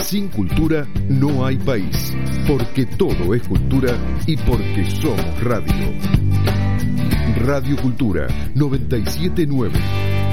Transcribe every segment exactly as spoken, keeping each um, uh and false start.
Sin cultura no hay país, porque todo es cultura y porque somos radio. Radio Cultura noventa y siete punto nueve.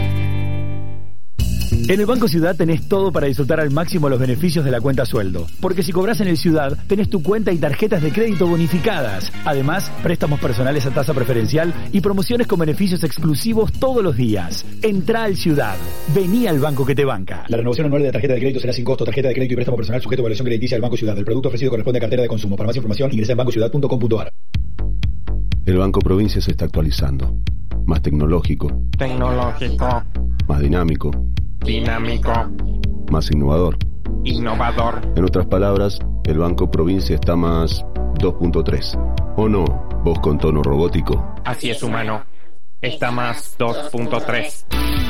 En el Banco Ciudad tenés todo para disfrutar al máximo los beneficios de la cuenta sueldo. Porque si cobras en el Ciudad, tenés tu cuenta y tarjetas de crédito bonificadas. Además, préstamos personales a tasa preferencial y promociones con beneficios exclusivos todos los días. Entrá al Ciudad. Vení al banco que te banca. La renovación anual de la tarjeta de crédito será sin costo. Tarjeta de crédito y préstamo personal sujeto a evaluación crediticia del Banco Ciudad. El producto ofrecido corresponde a cartera de consumo. Para más información, ingresa en banco ciudad punto com punto a r. El Banco Provincia se está actualizando. Más tecnológico. Tecnológico. Más dinámico. Dinámico. Más innovador. Innovador. En otras palabras, el Banco Provincia está más dos punto tres. ¿O no? Vos con tono robótico. Así es, humano. Está más dos punto tres.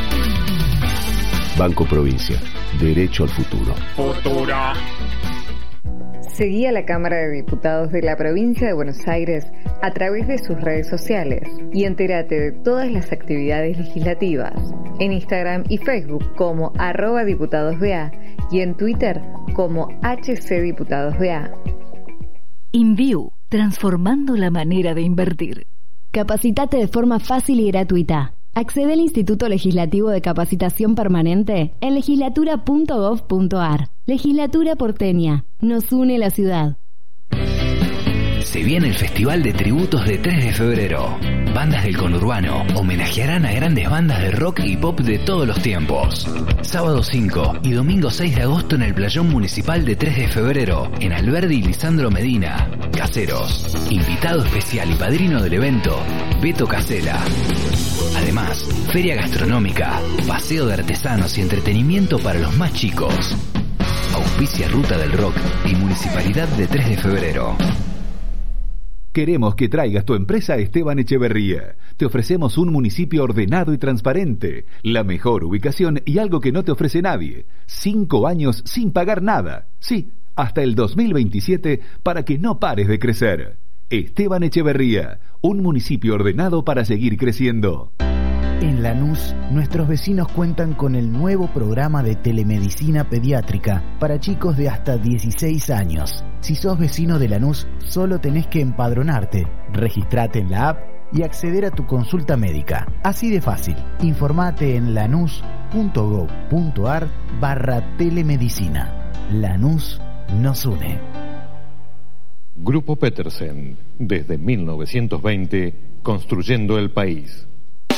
Banco Provincia. Derecho al futuro. Futuro. Seguí a la Cámara de Diputados de la Provincia de Buenos Aires a través de sus redes sociales y entérate de todas las actividades legislativas en Instagram y Facebook como arroba diputadosba y en Twitter como hcdiputadosba. InView, transformando la manera de invertir. Capacitate de forma fácil y gratuita. Accede al Instituto Legislativo de Capacitación Permanente en legislatura punto gov punto a r. Legislatura porteña. Nos une la ciudad. Se viene el Festival de Tributos de tres de febrero. Bandas del conurbano homenajearán a grandes bandas de rock y pop de todos los tiempos. Sábado cinco y domingo seis de agosto en el Playón Municipal de tres de febrero, en Alberdi y Lisandro Medina. Caseros. Invitado especial y padrino del evento, Beto Casela. Además, feria gastronómica, paseo de artesanos y entretenimiento para los más chicos. Auspicia Ruta del Rock y Municipalidad de tres de febrero. Queremos que traigas tu empresa a Esteban Echeverría. Te ofrecemos un municipio ordenado y transparente, la mejor ubicación y algo que no te ofrece nadie. Cinco años sin pagar nada. Sí, hasta el dos mil veintisiete para que no pares de crecer. Esteban Echeverría, un municipio ordenado para seguir creciendo. En Lanús, nuestros vecinos cuentan con el nuevo programa de telemedicina pediátrica para chicos de hasta dieciséis años. Si sos vecino de Lanús, solo tenés que empadronarte, registrate en la app y acceder a tu consulta médica. Así de fácil. Informate en lanús punto gov punto a r barra telemedicina. Lanús nos une. Grupo Petersen, desde mil novecientos veinte, construyendo el país.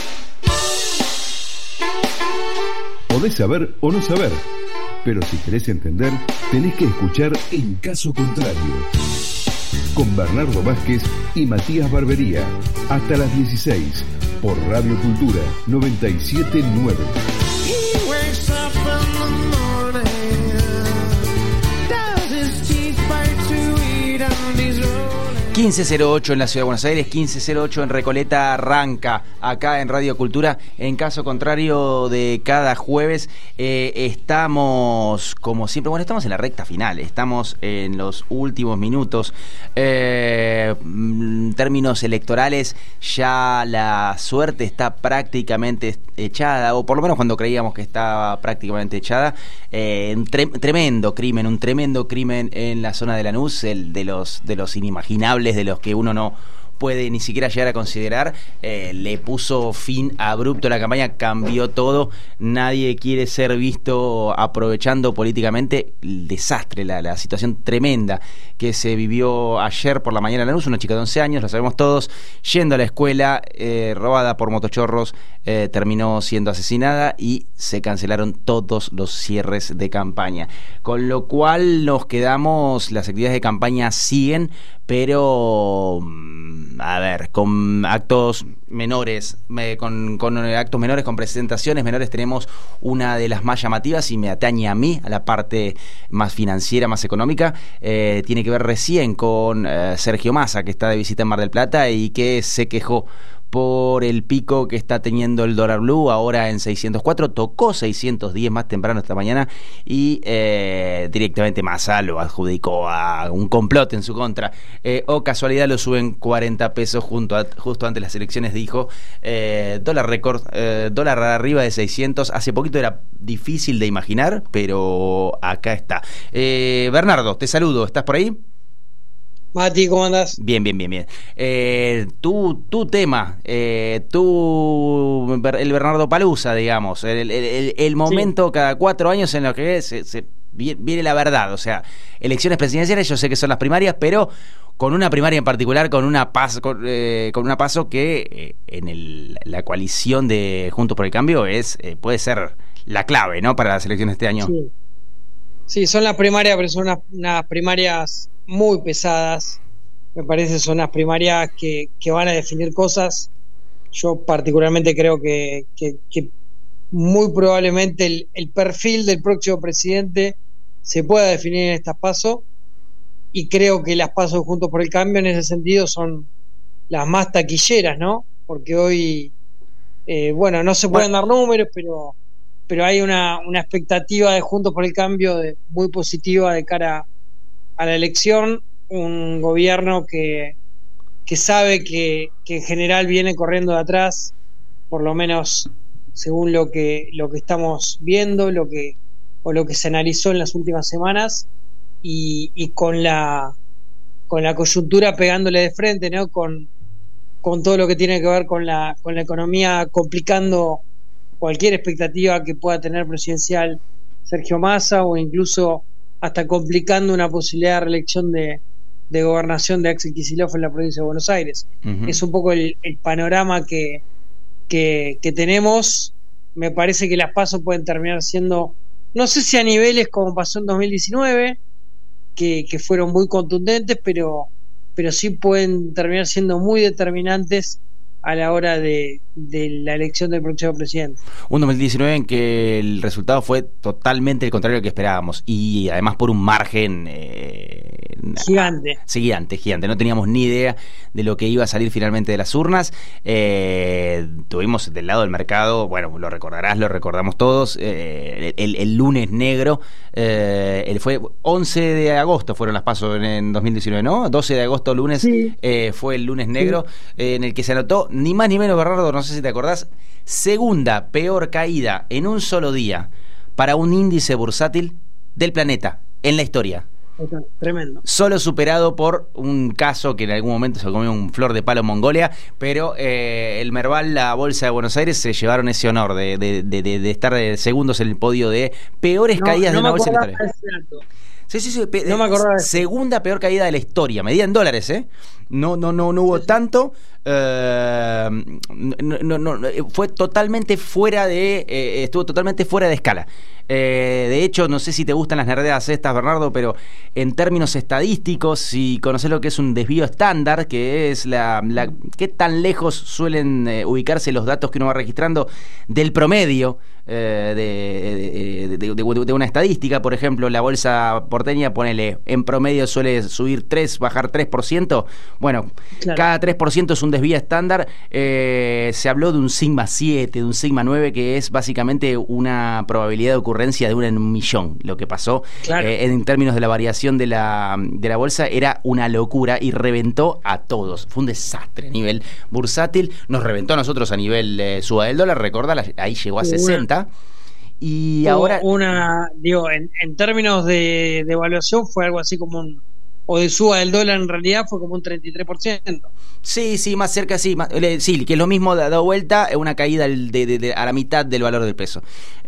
Podés saber o no saber, pero si querés entender, tenés que escuchar En Caso Contrario, con Bernardo Vázquez y Matías Barbería, hasta las dieciséis, por Radio Cultura noventa y siete punto nueve. quince cero ocho en la Ciudad de Buenos Aires, quince cero ocho en Recoleta, arranca acá en Radio Cultura. En Caso Contrario de cada jueves, eh, estamos como siempre, bueno, estamos en la recta final, estamos en los últimos minutos. Eh, en términos electorales, ya la suerte está prácticamente echada, o por lo menos cuando creíamos que estaba prácticamente echada. Eh, un tre- tremendo crimen, un tremendo crimen en la zona de Lanús, el de los de los inimaginables, de los que uno no puede ni siquiera llegar a considerar. Eh, le puso fin abrupto a la campaña, cambió todo. Nadie quiere ser visto aprovechando políticamente el desastre, la, la situación tremenda que se vivió ayer por la mañana en Lanús. Una chica de once años, lo sabemos todos, yendo a la escuela, eh, robada por motochorros, eh, terminó siendo asesinada y se cancelaron todos los cierres de campaña. Con lo cual nos quedamos, las actividades de campaña siguen, pero a ver, con actos menores, me, con, con actos menores, con presentaciones menores, tenemos una de las más llamativas y me atañe a mí, a la parte más financiera, más económica. Eh, tiene que ver recién con eh, Sergio Massa, que está de visita en Mar del Plata y que se quejó por el pico que está teniendo el dólar blue, ahora en seiscientos cuatro, tocó seiscientos diez más temprano esta mañana y eh, directamente Massa lo adjudicó a un complot en su contra. Eh, o casualidad lo suben cuarenta pesos junto a, justo antes de las elecciones, dijo. Eh, dólar récord, eh, dólar arriba de seiscientos, hace poquito era difícil de imaginar, pero acá está. Eh, Bernardo, te saludo, ¿estás por ahí? Mati, ¿cómo andás? Bien, bien, bien, bien. Eh, tu, tu tema, eh, tu, el Bernardo Palusa, digamos, el, el, el momento sí. cada cuatro años en lo que se, se viene la verdad, o sea, elecciones presidenciales, yo sé que son las primarias, pero con una primaria en particular, con una paso, con, eh, con una paso que eh, en el, la coalición de Juntos por el Cambio es eh, puede ser la clave, ¿no?, para las elecciones de este año. Sí, sí, son las primarias, pero son unas, unas primarias muy pesadas, me parece, son las primarias que, que van a definir cosas. Yo particularmente creo que, que, que muy probablemente el, el perfil del próximo presidente se pueda definir en estas pasos, y creo que las pasos Juntos por el Cambio en ese sentido son las más taquilleras, ¿no? Porque hoy, eh, bueno, no se pueden dar números, pero pero hay una, una expectativa de Juntos por el Cambio de, muy positiva de cara a a la elección, un gobierno que, que sabe que, que en general viene corriendo de atrás, por lo menos según lo que, lo que estamos viendo, lo que, o lo que se analizó en las últimas semanas, y, y con la con la coyuntura pegándole de frente, ¿no? Con, con todo lo que tiene que ver con la, con la economía, complicando cualquier expectativa que pueda tener presidencial Sergio Massa, o incluso hasta complicando una posibilidad de reelección de, de gobernación de Axel Kicillof en la provincia de Buenos Aires. Uh-huh. Es un poco el, el panorama que, que, que tenemos. Me parece que las pasos pueden terminar siendo, no sé si a niveles como pasó en dos mil diecinueve, que, que fueron muy contundentes, pero, pero sí pueden terminar siendo muy determinantes a la hora de, de la elección del próximo presidente. Un dos mil diecinueve en que el resultado fue totalmente el contrario al que esperábamos, y además por un margen eh, gigante. Sí, gigante, gigante. No teníamos ni idea de lo que iba a salir finalmente de las urnas. Eh, tuvimos del lado del mercado, bueno, lo recordarás, lo recordamos todos, eh, el, el lunes negro, eh, el fue once de agosto fueron las pasos en, en dos mil diecinueve, ¿no? doce de agosto, lunes, sí. eh, fue el lunes negro, sí. eh, en el que se anotó ni más ni menos, Bernardo, no sé si te acordás, segunda peor caída en un solo día para un índice bursátil del planeta en la historia. Tremendo. Solo superado por un caso que en algún momento se comió un flor de palo en Mongolia, pero eh, el Merval, la Bolsa de Buenos Aires, se llevaron ese honor de, de, de, de, de estar segundos en el podio de peores no, caídas no de una bolsa en la historia. Sí, sí, sí. Pe- no me acordaba. Segunda peor caída de la historia. Medida en dólares, ¿eh? No, no, no, no hubo sí, sí. tanto. Eh, no, no, no, fue totalmente fuera de. Eh, estuvo totalmente fuera de escala. Eh, de hecho, no sé si te gustan las nerdeadas estas, Bernardo, pero en términos estadísticos, si conoces lo que es un desvío estándar, que es la, la qué tan lejos suelen eh, ubicarse los datos que uno va registrando del promedio eh, de, de, de, de, de una estadística. Por ejemplo, la bolsa porteña, ponele, en promedio suele subir tres, bajar tres por ciento. Bueno, claro, cada tres por ciento es un desvío estándar. Eh, se habló de un sigma siete, de un sigma nueve, que es básicamente una probabilidad de ocurrencia de una en un millón. Lo que pasó, claro, eh, en términos de la variación de la, de la bolsa era una locura y reventó a todos. Fue un desastre a nivel bursátil. Nos reventó a nosotros a nivel eh, suba del dólar, recordá, ahí llegó a sesenta. Una, y ahora una, digo, en, en términos de, de evaluación fue algo así como un, o de suba del dólar, en realidad fue como un treinta y tres por ciento. Sí, sí, más cerca, sí, más, sí, que es lo mismo dado vuelta, una caída de, de, de, a la mitad del valor del peso.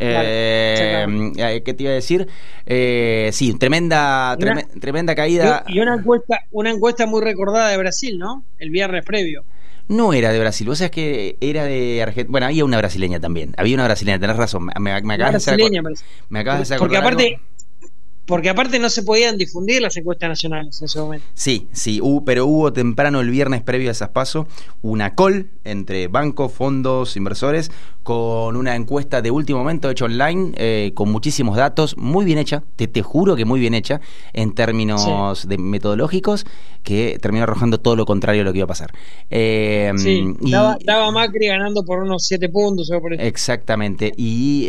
Eh, claro. ¿Qué te iba a decir? Eh, sí, tremenda, una, tremenda, tremenda caída. Y una encuesta, una encuesta muy recordada de Brasil, ¿no? El viernes previo. No era de Brasil, vos sabés que era de Argentina. Bueno, había una brasileña también. Había una brasileña, tenés razón. Me, me, me acabas de hacer acordar. Me acabas de hacer Porque aparte, algo. porque aparte no se podían difundir las encuestas nacionales en ese momento. Sí, sí, hubo, pero hubo temprano el viernes previo a esas PASO una call entre bancos, fondos, inversores, con una encuesta de último momento hecha online, eh, con muchísimos datos, muy bien hecha, te, te juro que muy bien hecha, en términos sí. de metodológicos, que terminó arrojando todo lo contrario a lo que iba a pasar. Eh, sí, y, daba, daba Macri ganando por unos siete puntos. O por eso. Exactamente, y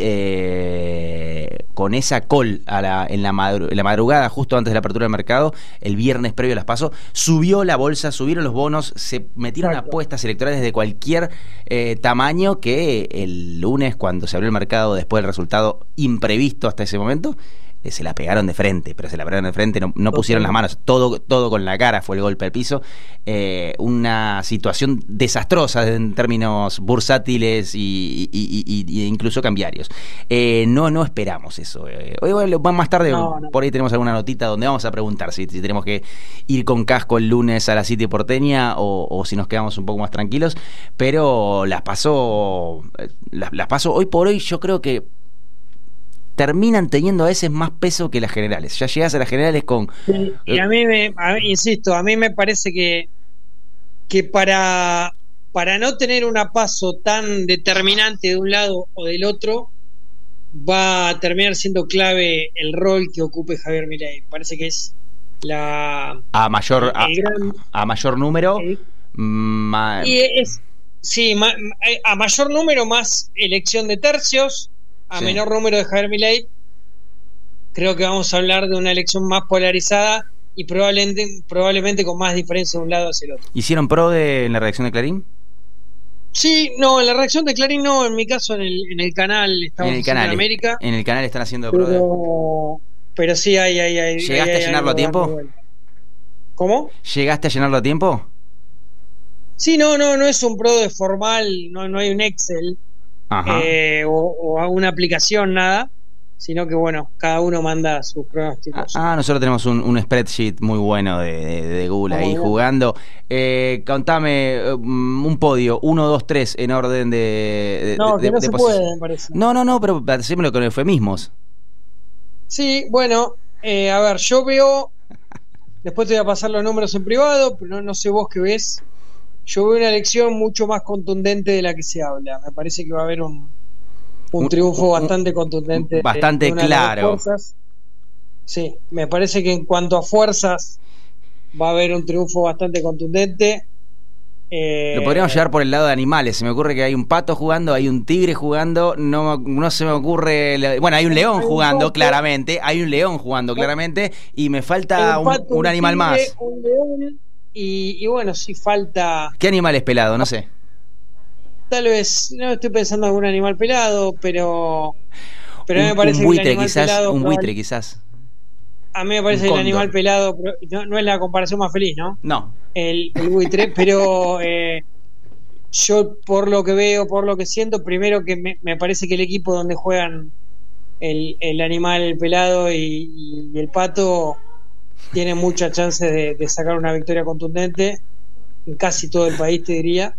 eh, con esa call a la, en, la madru- en la madrugada, justo antes de la apertura del mercado, el viernes previo a las PASO, subió la bolsa, subieron los bonos, se metieron Exacto. apuestas electorales de cualquier eh, tamaño que el lunes, cuando se abrió el mercado después del resultado imprevisto hasta ese momento, eh, se la pegaron de frente, pero se la pegaron de frente, no, no pusieron las manos, todo, todo con la cara fue el golpe al piso. Eh, una situación desastrosa en términos bursátiles y, y, y, y, y incluso cambiarios. Eh, no, no esperamos eso. Eh, hoy más tarde no, no. por ahí tenemos alguna notita donde vamos a preguntar si, si tenemos que ir con casco el lunes a la City porteña o, o si nos quedamos un poco más tranquilos, pero las pasó, las, las pasó hoy por hoy, yo creo que terminan teniendo a veces más peso que las generales. Ya llegas a las generales con... Sí, y a mí, me, a, insisto, a mí me parece que, que para, para no tener una PASO tan determinante de un lado o del otro, va a terminar siendo clave el rol que ocupe Javier Milei. Parece que es la... A mayor, a, gran, a mayor número... ¿sí? Ma... Y es, sí, ma, a mayor número más elección de tercios, a sí. menor número de Javier Milei, creo que vamos a hablar de una elección más polarizada y probablemente, probablemente con más diferencia de un lado hacia el otro. ¿Hicieron pro de, en la redacción de Clarín? Sí, no, en la redacción de Clarín no, en mi caso en el, en el canal estamos en el canal, en América. En el canal están haciendo pero, pro de... pero sí hay... hay, hay ¿Llegaste hay, a llenarlo a tiempo? ¿Cómo? ¿Llegaste a llenarlo a tiempo? Sí, no, no, no es un pro de formal, no, no hay un Excel eh, o, o una aplicación, nada, sino que bueno, cada uno manda sus pronósticos. Ah, nosotros tenemos un, un spreadsheet muy bueno de, de, de Google ahí bueno. jugando. Eh, contame um, un podio, uno, dos, tres en orden de... de no, de, que no de se posición. puede, me parece. No, no, no, pero hacémoslo con eufemismos. Sí, bueno, eh, a ver, yo veo, después te voy a pasar los números en privado, pero no, no sé vos qué ves. Yo veo una elección mucho más contundente de la que se habla. Me parece que va a haber un, un, un triunfo un, bastante contundente. Bastante de, de claro. Sí, me parece que en cuanto a fuerzas va a haber un triunfo bastante contundente. Eh, Lo podríamos llevar por el lado de animales. Se me ocurre que hay un pato jugando, hay un tigre jugando, no, no se me ocurre... Bueno, hay un león hay jugando, un claramente. Hay un león jugando, claramente. Y me falta un, pato, un, un animal tigre, más. Un león... Y, y bueno, si falta... ¿Qué animal es pelado? No sé. Tal vez, no estoy pensando en algún animal pelado, pero... Pero a mí me parece un buitre, que el animal quizás, pelado... Un buitre, quizás. A mí me parece que el animal pelado... No, no es la comparación más feliz, ¿no? No. El, el buitre, pero... Eh, yo, por lo que veo, por lo que siento, primero que me, me parece que el equipo donde juegan el, el animal pelado y, y el pato... tiene muchas chances de, de sacar una victoria contundente en casi todo el país, te diría.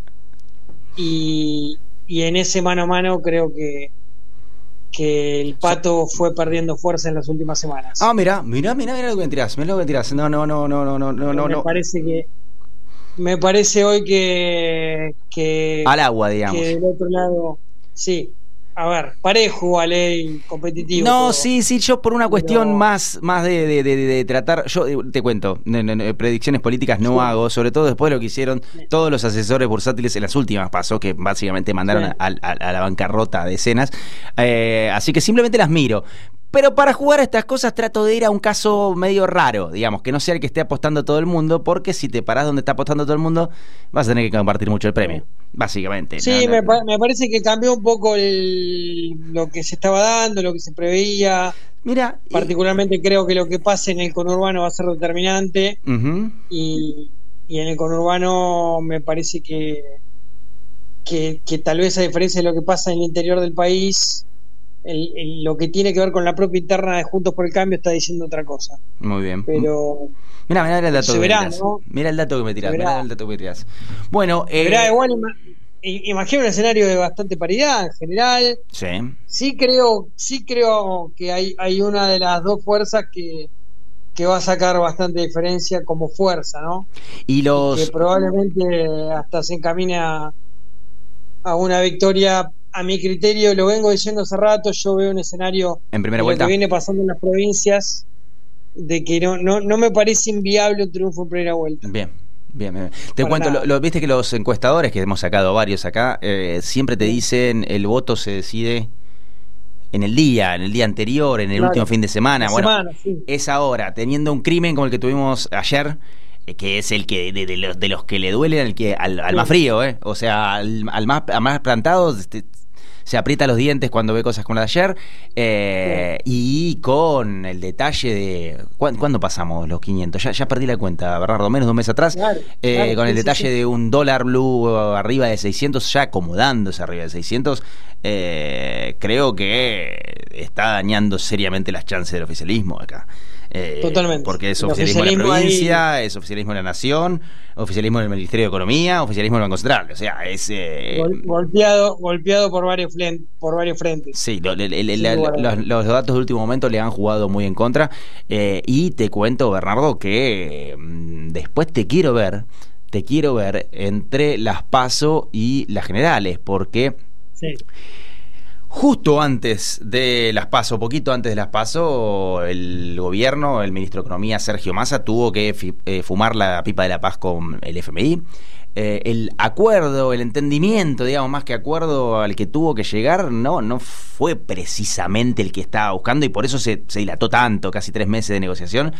Y, y en ese mano a mano creo que que el pato fue perdiendo fuerza en las últimas semanas. Ah, mira, mira, mira, mira lo que me tirás, mira lo que me tirás. No, no, no, no, no, no, no, no. Me parece que me parece hoy que que al agua, digamos. Que del otro lado, sí. A ver, parejo, Ale, competitivo. No, todo. sí, sí, yo por una cuestión Pero... más, más de, de, de, de tratar, yo te cuento, no, no, no, predicciones políticas no sí. hago, sobre todo después de lo que hicieron sí. todos los asesores bursátiles en las últimas PASO, que básicamente mandaron sí. a, a, a la bancarrota a decenas, eh, así que simplemente las miro. Pero para jugar a estas cosas trato de ir a un caso medio raro, digamos, que no sea el que esté apostando todo el mundo, porque si te parás donde está apostando todo el mundo, vas a tener que compartir mucho el premio, básicamente. Sí, no, me, no, pa- me parece que cambió un poco el, lo que se estaba dando, lo que se preveía. Mira, particularmente y... creo que lo que pase en el conurbano va a ser determinante. Uh-huh. y, y en el conurbano me parece que, que, que tal vez a diferencia de lo que pasa en el interior del país... El, el, lo que tiene que ver con la propia interna de Juntos por el Cambio está diciendo otra cosa. Muy bien. Pero mira, mira el dato que verá, me tirás. ¿no? Mira el dato que me tirás. Mira el dato que me tirás. Bueno, eh, verá, igual imagino un escenario de bastante paridad en general. Sí. Sí creo, sí creo que hay, hay una de las dos fuerzas que, que va a sacar bastante diferencia como fuerza, ¿no? Y los... que probablemente hasta se encamine a, a una victoria. A mi criterio, lo vengo diciendo hace rato, yo veo un escenario en primera de vuelta lo que viene pasando en las provincias, de que no, no, no me parece inviable un triunfo en primera vuelta. Bien. Bien, bien. Te Para cuento, nada. lo, lo- viste que los encuestadores, que hemos sacado varios acá, eh, siempre te dicen el voto se decide en el día, en el día anterior, en el Claro. último fin de semana. La Bueno, semana, sí. es ahora, teniendo un crimen como el que tuvimos ayer, eh, que es el que de, de los, de los que le duele al, que, al, al Sí. más frío, ¿eh? O sea, al, al más, al más plantado, este, se aprieta los dientes cuando ve cosas como la de ayer, eh, y con el detalle de... ¿cuándo, ¿cuándo pasamos los quinientos? Ya, ya perdí la cuenta, Bernardo, menos de un mes atrás, Claro, eh, claro, con el sí, sí, detalle sí. de un dólar blue arriba de seiscientos, ya acomodándose arriba de seiscientos, eh, creo que está dañando seriamente las chances del oficialismo acá. Eh, Totalmente. Porque es El oficialismo de la oficialismo provincia, es oficialismo de la nación, oficialismo del Ministerio de Economía, oficialismo del Banco Central. O sea, es... eh, Gol- golpeado, golpeado por varios flen- por varios frentes. Sí, lo- el- el- el- Sin la- lugar a los, dudas. los datos de último momento le han jugado muy en contra. Eh, y te cuento, Bernardo, que mm, después te quiero ver, te quiero ver entre las PASO y las generales, porque Sí. justo antes de las PASO, poquito antes de las PASO, el gobierno, el ministro de Economía, Sergio Massa, tuvo que fi- eh, fumar la pipa de la paz con el F M I. Eh, el acuerdo, el entendimiento, digamos, más que acuerdo al que tuvo que llegar, no, no fue precisamente el que estaba buscando, y por eso se, se dilató tanto, casi tres meses de negociación.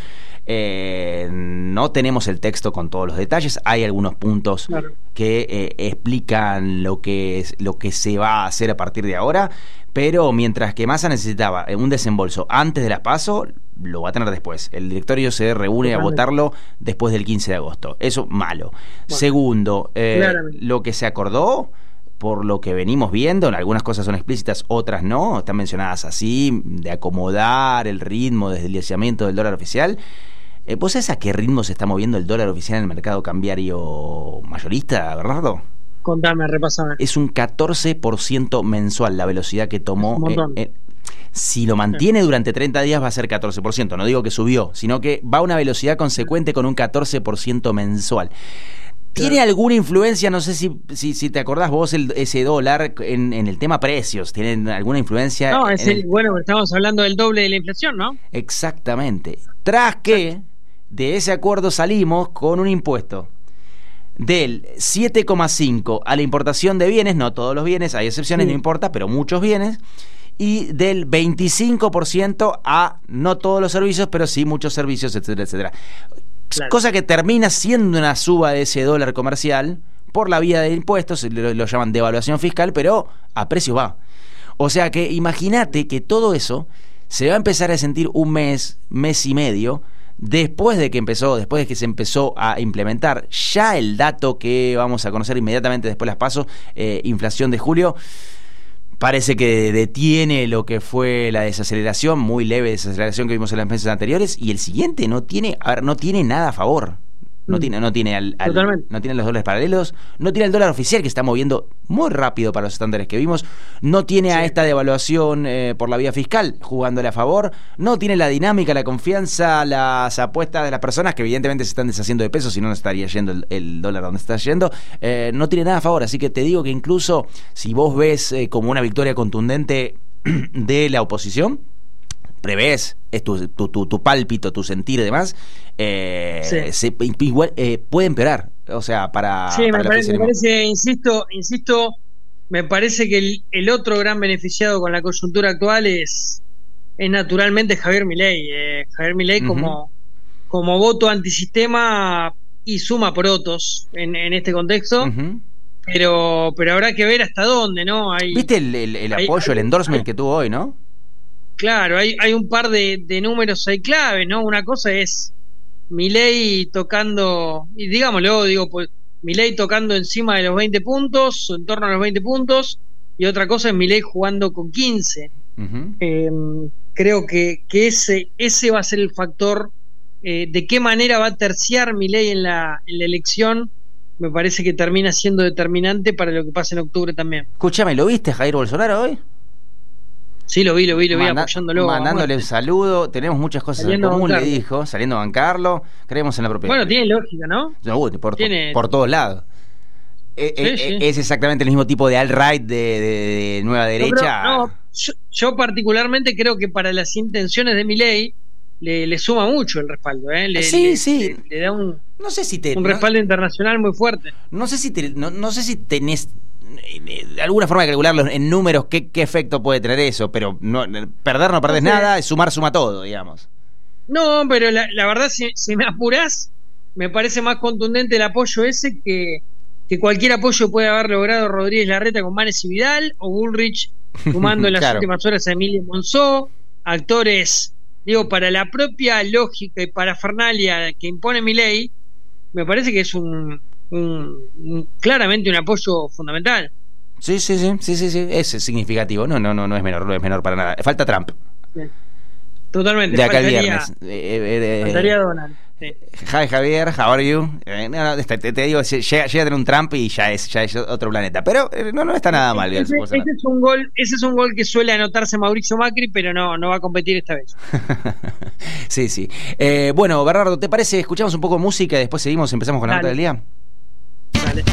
Eh, no tenemos el texto con todos los detalles, hay algunos puntos Claro. que eh, explican lo que es, lo que se va a hacer a partir de ahora, pero mientras que Massa necesitaba un desembolso antes de las PASO, lo va a tener después. El directorio se reúne Totalmente. a votarlo después del quince de agosto. Eso, malo. Segundo, eh, Claramente. lo que se acordó, por lo que venimos viendo, algunas cosas son explícitas, otras no, están mencionadas así, de acomodar el ritmo desde el deslizamiento del dólar oficial. Eh, ¿Vos sabés a qué ritmo se está moviendo el dólar oficial en el mercado cambiario mayorista, Bernardo? Contame, repasame. Es un catorce por ciento mensual la velocidad que tomó. Es un montón. eh, eh, si lo mantiene durante treinta días va a ser catorce por ciento. No digo que subió, sino que va a una velocidad consecuente con un catorce por ciento mensual. ¿Tiene alguna influencia, no sé si, si, si te acordás vos, el, ese dólar en, en el tema precios? ¿Tiene alguna influencia? No, es en el, bueno, estamos hablando del doble de la inflación, ¿no? Exactamente. Tras que de ese acuerdo salimos con un impuesto del siete coma cinco a la importación de bienes, no todos los bienes, hay excepciones, Sí. no importa, pero muchos bienes, y del veinticinco por ciento a no todos los servicios, pero sí muchos servicios, etcétera, etcétera. Claro. Cosa que termina siendo una suba de ese dólar comercial por la vía de impuestos, lo, lo llaman devaluación fiscal, pero a precio va. O sea que imagínate que todo eso se va a empezar a sentir un mes, mes y medio, después de que empezó, después de que se empezó a implementar ya el dato que vamos a conocer inmediatamente después de las PASO, eh, inflación de julio, parece que detiene lo que fue la desaceleración, muy leve desaceleración que vimos en las meses anteriores, y el siguiente no tiene, a ver, no tiene nada a favor. No Mm. tiene, no tiene al, al- Totalmente. no tiene los dólares paralelos, no tiene el dólar oficial que está moviendo muy rápido para los estándares que vimos, no tiene a esta devaluación eh, por la vía fiscal jugándole a favor, no tiene la dinámica, la confianza, las apuestas de las personas que evidentemente se están deshaciendo de pesos, si no no estaría yendo el, el dólar donde está yendo, eh, no tiene nada a favor, así que te digo que incluso si vos ves eh, como una victoria contundente de la oposición, prevés, es tu, tu, tu, tu pálpito, tu sentir y demás, eh, Sí. se, igual eh, puede empeorar, o sea, para, Sí, para me el parece, me oficialismo. parece, insisto, insisto, me parece que el, el otro gran beneficiado con la coyuntura actual es, es naturalmente Javier Milei. Eh, Javier Milei Ujú. como, como voto antisistema y suma porotos en, en este contexto, Ujú. pero, pero habrá que ver hasta dónde, ¿no? Hay, ¿Viste el, el, el hay- apoyo, hay- el endorsement hay- que tuvo hoy, no? Claro, hay, hay un par de, de números ahí clave, ¿no? Una cosa es Milei tocando, y digámoslo, digo, pues Milei tocando encima de los veinte puntos, o en torno a los veinte puntos, y otra cosa es Milei jugando con quince. Ujú. Eh, creo que, que ese, ese va a ser el factor eh, de qué manera va a terciar Milei en la, en la elección, me parece que termina siendo determinante para lo que pasa en octubre también. Escúchame, ¿lo viste Jair Bolsonaro hoy? Sí, lo vi, lo vi, lo vi Manda, apoyándolo. Mandándole un saludo, tenemos muchas cosas Saliendo en común, le bancarlo. dijo, saliendo a bancarlo, creemos en la propiedad. Bueno, tiene lógica, ¿no? No, bueno, por, Tiene- por todos lados. Eh, Sí, eh, sí. Es exactamente el mismo tipo de alt-right de, de- de nueva Yo derecha. creo- no, yo, yo particularmente creo que para las intenciones de Milei le, le suma mucho el respaldo, ¿eh? Le, Sí, le- sí. Le, le da un, no sé si te, un no- respaldo internacional muy fuerte. No sé si te- no, no sé si tenés eh, eh, alguna forma de calcularlo en números qué, qué efecto puede tener eso, pero no, eh, perder no perdés No sé. nada, sumar suma todo, digamos. No, pero la, la verdad, si, si me apurás, me parece más contundente el apoyo ese que, que cualquier apoyo puede haber logrado Rodríguez Larreta con Manes y Vidal, o Bullrich sumando en las Claro. últimas horas a Emilio Monzó, actores, digo, para la propia lógica y parafernalia que impone Milei, me parece que es un, un- un- claramente un apoyo fundamental. Sí, sí, sí, sí, sí, sí, es significativo. No, no, no, no es menor, no es menor para nada. Falta Trump. Totalmente. De acá el faltaría- viernes. Eh, eh, eh, faltaría Donald. Sí. Hi Javier, how are you? Eh, no, no, te, te digo, se- llega, llega a tener un Trump y ya es, ya es otro planeta. Pero eh, no, no está nada mal. Ese, ese es un gol, ese es un gol que suele anotarse Mauricio Macri, pero no, no va a competir esta vez. Sí, sí. Eh, bueno, Bernardo, ¿te parece? Escuchamos un poco de música y después seguimos, empezamos con la nota Dale. del día. Dale.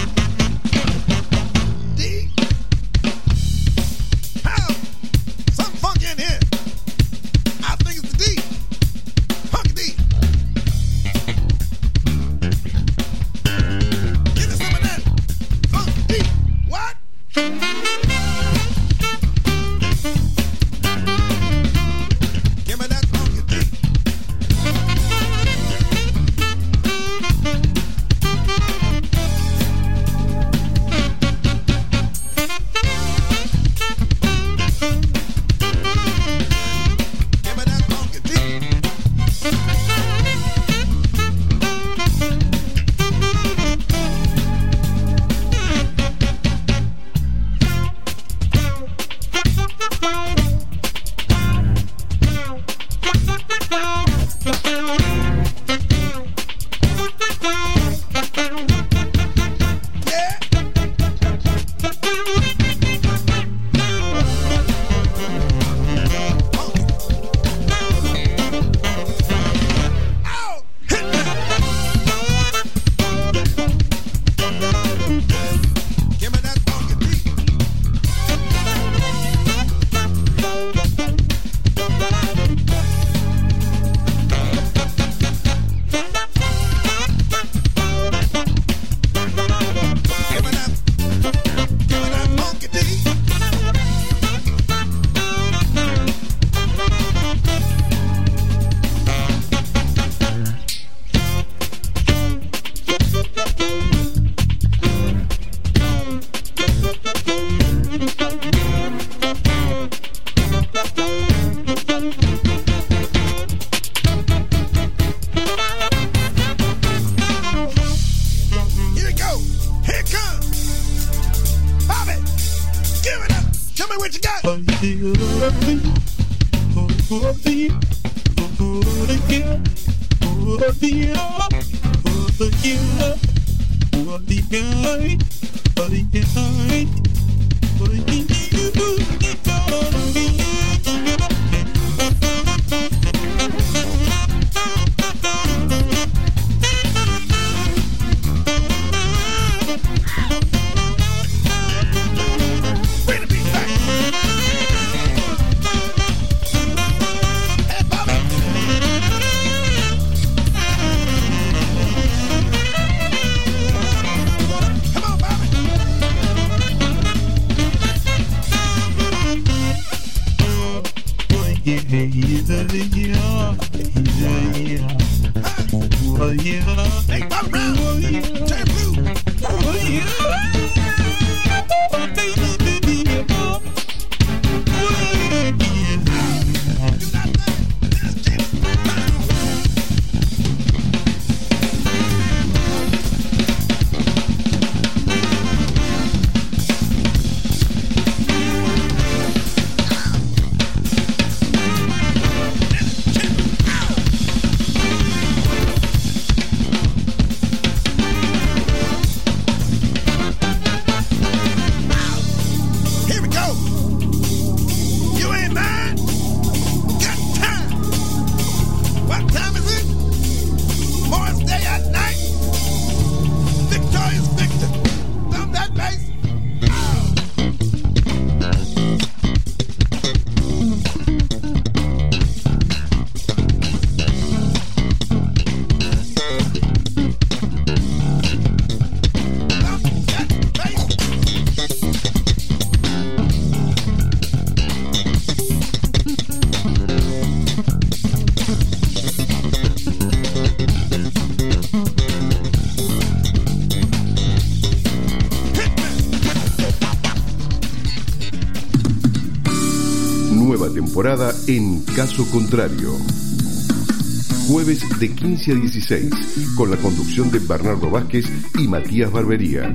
Something funky in here. I think it's the D. Funky D. Give me some of that funky D. What? Give me that funky D. Give me that funky D. Give me that funky D. Give me that, give me that funky D. Here we go. Here it comes. Bobby, give it up. Tell me what you got. Bring the beat back. Hey, Bobby. Come on, Bobby. Hey, Bobby Brown. Turn blue. temporada en Caso Contrario. Jueves de quince a dieciséis, con la conducción de Bernardo Vázquez y Matías Barbería.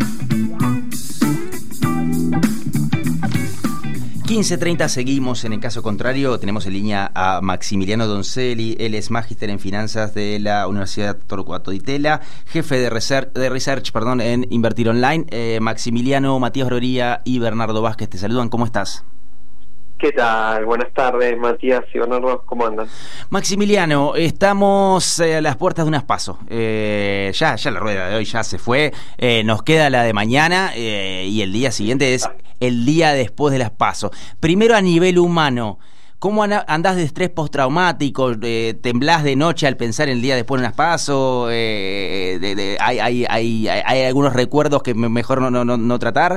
quince treinta seguimos en El Caso Contrario. Tenemos en línea a Maximiliano Donzelli. Él es magíster en finanzas de la Universidad Torcuato Di Tella, jefe de research, de research perdón, en Invertir Online. Eh, Maximiliano, Matías Barbería y Bernardo Vázquez te saludan. ¿Cómo estás? ¿Qué tal? Buenas tardes, Matías y Bernardo, ¿cómo andan? Maximiliano, estamos eh, a las puertas de unas PASO. Eh, ya, ya la rueda de hoy ya se fue. Eh, nos queda la de mañana eh, y el día siguiente es el día después de las PASO. Primero, a nivel humano, ¿cómo andás de estrés postraumático? Eh, ¿Temblás de noche al pensar en el día después de unas PASO? Eh, de, de, hay, hay, hay, hay algunos recuerdos que mejor no, no, no, no tratar?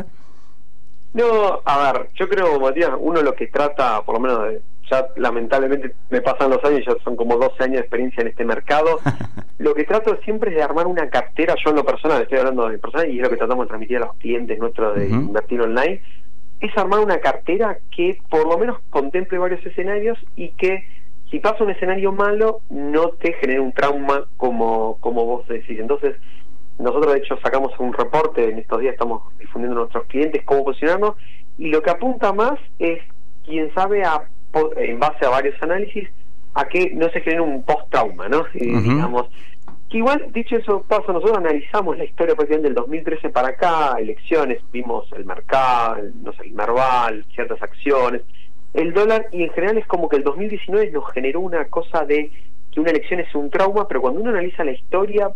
No, a ver, yo creo, Matías, uno lo que trata, por lo menos, de, ya lamentablemente me pasan los años, ya son como doce años de experiencia en este mercado, lo que trato siempre es de armar una cartera, yo en lo personal, estoy hablando de personal, y es lo que tratamos de transmitir a los clientes nuestros de uh-huh. Invertir Online, es armar una cartera que por lo menos contemple varios escenarios y que si pasa un escenario malo, no te genere un trauma como, como vos decís. Entonces, nosotros de hecho sacamos un reporte, en estos días estamos difundiendo a nuestros clientes cómo posicionarnos, y lo que apunta más es, quién sabe, a, en base a varios análisis, a que no se genere un post-trauma, ¿no? Uh-huh. Eh, digamos, que igual, dicho eso, pasa, nosotros analizamos la historia prácticamente del dos mil trece para acá, elecciones, vimos el mercado, el, no sé, el Merval, ciertas acciones, el dólar, y en general es como que el dos mil diecinueve nos generó una cosa de que una elección es un trauma, pero cuando uno analiza la historia,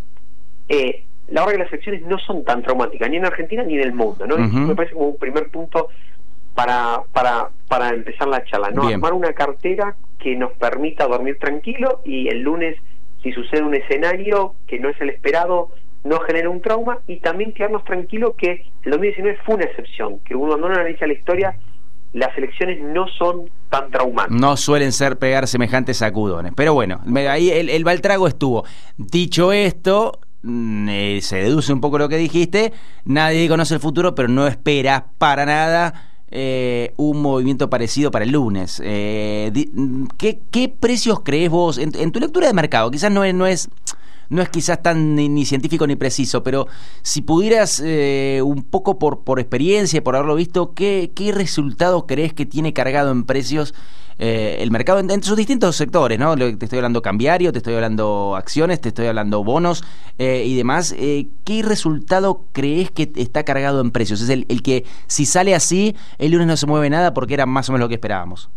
eh, la verdad que las elecciones no son tan traumáticas, ni en Argentina ni en el mundo, ¿no? Uh-huh. Y me parece como un primer punto para para para empezar la charla, ¿no? Bien. Armar una cartera que nos permita dormir tranquilo y el lunes, si sucede un escenario que no es el esperado, no genera un trauma, y también quedarnos tranquilos que el dos mil diecinueve fue una excepción, que uno no analiza la historia, las elecciones no son tan traumáticas. No suelen ser pegar semejantes sacudones, pero bueno, ahí el, el Baltrago estuvo. Dicho esto, Eh, se deduce un poco lo que dijiste, nadie conoce el futuro, pero no espera para nada eh, un movimiento parecido para el lunes. Eh, ¿qué, ¿Qué precios crees vos en, en tu lectura de mercado? Quizás no es, no es, no es quizás tan ni, ni científico ni preciso, pero si pudieras eh, un poco por, por experiencia, por haberlo visto, ¿qué, qué resultado crees que tiene cargado en precios Eh, el mercado en, en sus distintos sectores, ¿no? Te estoy hablando cambiario, te estoy hablando acciones, te estoy hablando bonos eh, y demás. Eh, ¿Qué resultado crees que está cargado en precios? ¿Es el, el que si sale así, el lunes no se mueve nada porque era más o menos lo que esperábamos?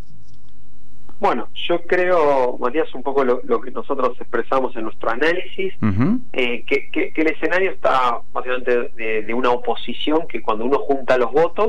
Bueno, yo creo, Matías, un poco lo, lo que nosotros expresamos en nuestro análisis, uh-huh. eh, que, que, que el escenario está básicamente de, de una oposición que cuando uno junta los votos,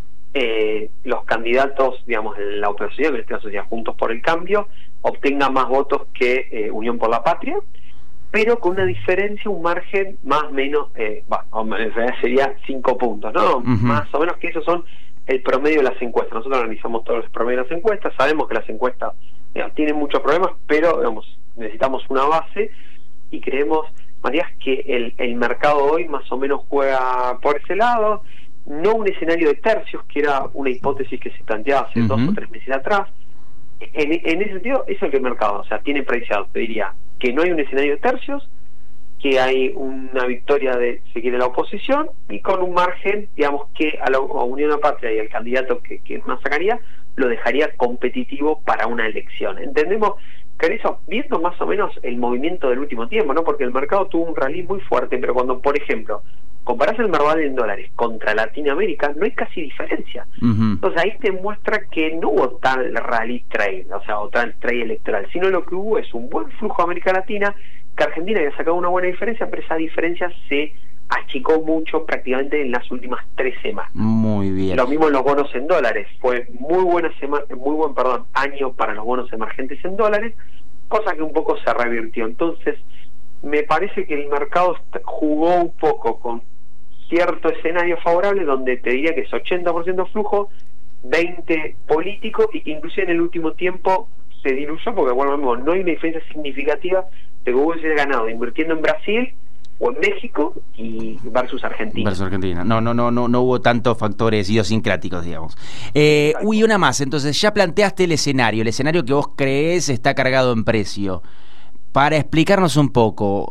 Eh, los candidatos, digamos, la oposición, en este caso ya Juntos por el Cambio, obtengan más votos que eh, Unión por la Patria, pero con una diferencia, un margen más o menos, eh, bueno, sería cinco puntos, ¿no? Uh-huh. Más o menos, que esos son el promedio de las encuestas. Nosotros analizamos todos los promedios de las encuestas, sabemos que las encuestas digamos, tienen muchos problemas, pero digamos, necesitamos una base, y creemos, Matías, que el, el mercado hoy más o menos juega por ese lado. No un escenario de tercios, que era una hipótesis que se planteaba hace uh-huh. dos o tres meses atrás. En, en ese sentido, es el que el mercado, o sea, tiene preciado, te diría, que no hay un escenario de tercios, que hay una victoria de, si quiere, la oposición, y con un margen, digamos, que a la a Unión a Patria y al candidato que, que más sacaría, lo dejaría competitivo para una elección. Entendemos que eso, viendo más o menos el movimiento del último tiempo, ¿no? Porque el mercado tuvo un rally muy fuerte, pero cuando, por ejemplo, comparás el Merval en dólares contra Latinoamérica, no hay casi diferencia. Uh-huh. Entonces ahí te muestra que no hubo tal rally trade, o sea, o tal trade electoral, sino lo que hubo es un buen flujo a América Latina, que Argentina había sacado una buena diferencia, pero esa diferencia se achicó mucho prácticamente en las últimas tres semanas. Muy bien. Lo mismo en los bonos en dólares, fue muy buena semana, muy buen perdón, año para los bonos emergentes en dólares, cosa que un poco se revirtió. Entonces, me parece que el mercado jugó un poco con cierto escenario favorable, donde te diría que es ochenta por ciento flujo, veinte político, y que inclusive en el último tiempo se diluyó, porque bueno, no hay una diferencia significativa de que hubiese ganado invirtiendo en Brasil o en México y versus Argentina. Versus Argentina. No, no, no, no, no hubo tantos factores idiosincráticos, digamos. Eh, uy, una más. Entonces, ya planteaste el escenario, el escenario que vos creés está cargado en precio. Para explicarnos un poco,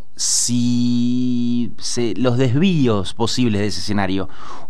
si se, los desvíos posibles de ese escenario,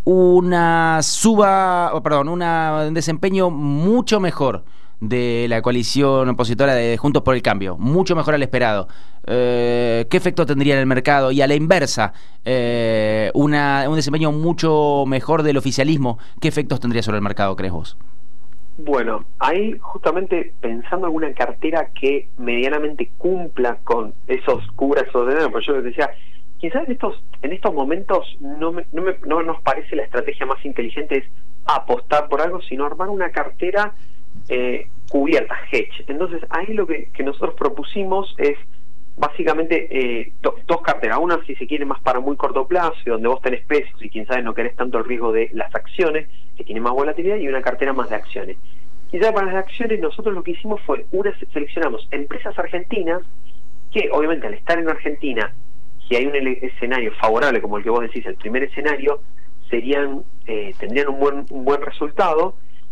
una suba, oh, perdón, una, un desempeño mucho mejor de la coalición opositora de Juntos por el Cambio, mucho mejor al esperado. Eh, ¿Qué efecto tendría en el mercado? Y a la inversa, eh, una, un desempeño mucho mejor del oficialismo, ¿qué efectos tendría sobre el mercado, crees vos? Bueno, ahí justamente pensando en alguna cartera que medianamente cumpla con esos, cubra esos de pues yo les decía, quizás en estos, en estos momentos no, me, no, me, no nos parece la estrategia más inteligente es apostar por algo, sino armar una cartera eh, cubierta, hedge. Entonces ahí lo que, que nosotros propusimos es básicamente eh, do, dos carteras, una si se quiere más para muy corto plazo y donde vos tenés pesos y quién sabe no querés tanto el riesgo de las acciones que tiene más volatilidad, y una cartera más de acciones. Quizás para las acciones nosotros lo que hicimos fue una seleccionamos empresas argentinas que obviamente al estar en Argentina, si hay un escenario favorable como el que vos decís, el primer escenario, serían eh, tendrían un buen un buen resultado,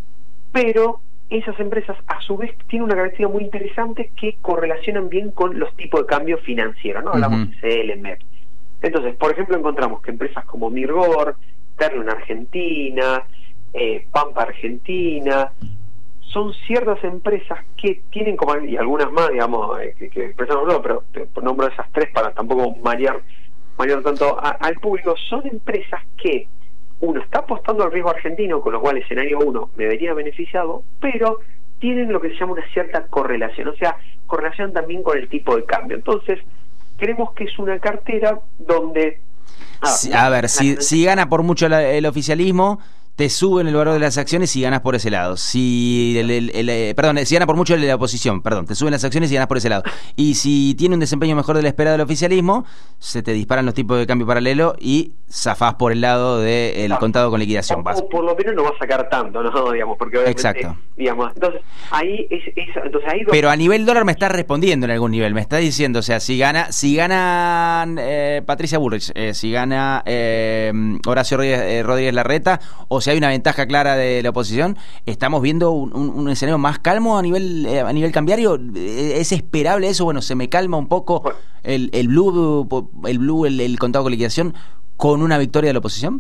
pero esas empresas a su vez tienen una característica muy interesante que correlacionan bien con los tipos de cambio financiero, ¿no? Hablamos uh-huh. de C L, M E P. Entonces, por ejemplo, encontramos que empresas como Mirgor, Ternium Argentina, eh, Pampa Argentina, son ciertas empresas que tienen como, y algunas más, digamos, eh, que, que expresamos no, pero te nombro esas tres para tampoco marear, marear tanto a, al público, son empresas que uno está apostando al riesgo argentino, con lo cual el escenario uno me vería beneficiado, pero tienen lo que se llama una cierta correlación, o sea, correlación también con el tipo de cambio. Entonces, creemos que es una cartera donde... Ah, sí, a ver, si, si gana por mucho la, el oficialismo, te suben el valor de las acciones y ganas por ese lado. Si el, el, el, el, perdón, si gana por mucho el de la oposición, perdón, te suben las acciones y ganas por ese lado. Y si tiene un desempeño mejor de la esperada del oficialismo, se te disparan los tipos de cambio paralelo y zafás por el lado del de contado con liquidación. O, o por lo menos no va a sacar tanto, ¿no? Digamos, porque obviamente, exacto. Digamos, entonces ahí es, es entonces ahí pero a nivel dólar me está respondiendo en algún nivel, me está diciendo, o sea, si gana, si gana eh, Patricia Bullrich, eh, si gana eh, Horacio Rodríguez, eh, Rodríguez Larreta, o si hay una ventaja clara de la oposición, estamos viendo un, un, un escenario más calmo a nivel eh, a nivel cambiario. ¿Es esperable eso? Bueno, se me calma un poco bueno. el, el blue, el blue, el, el contado con liquidación con una victoria de la oposición.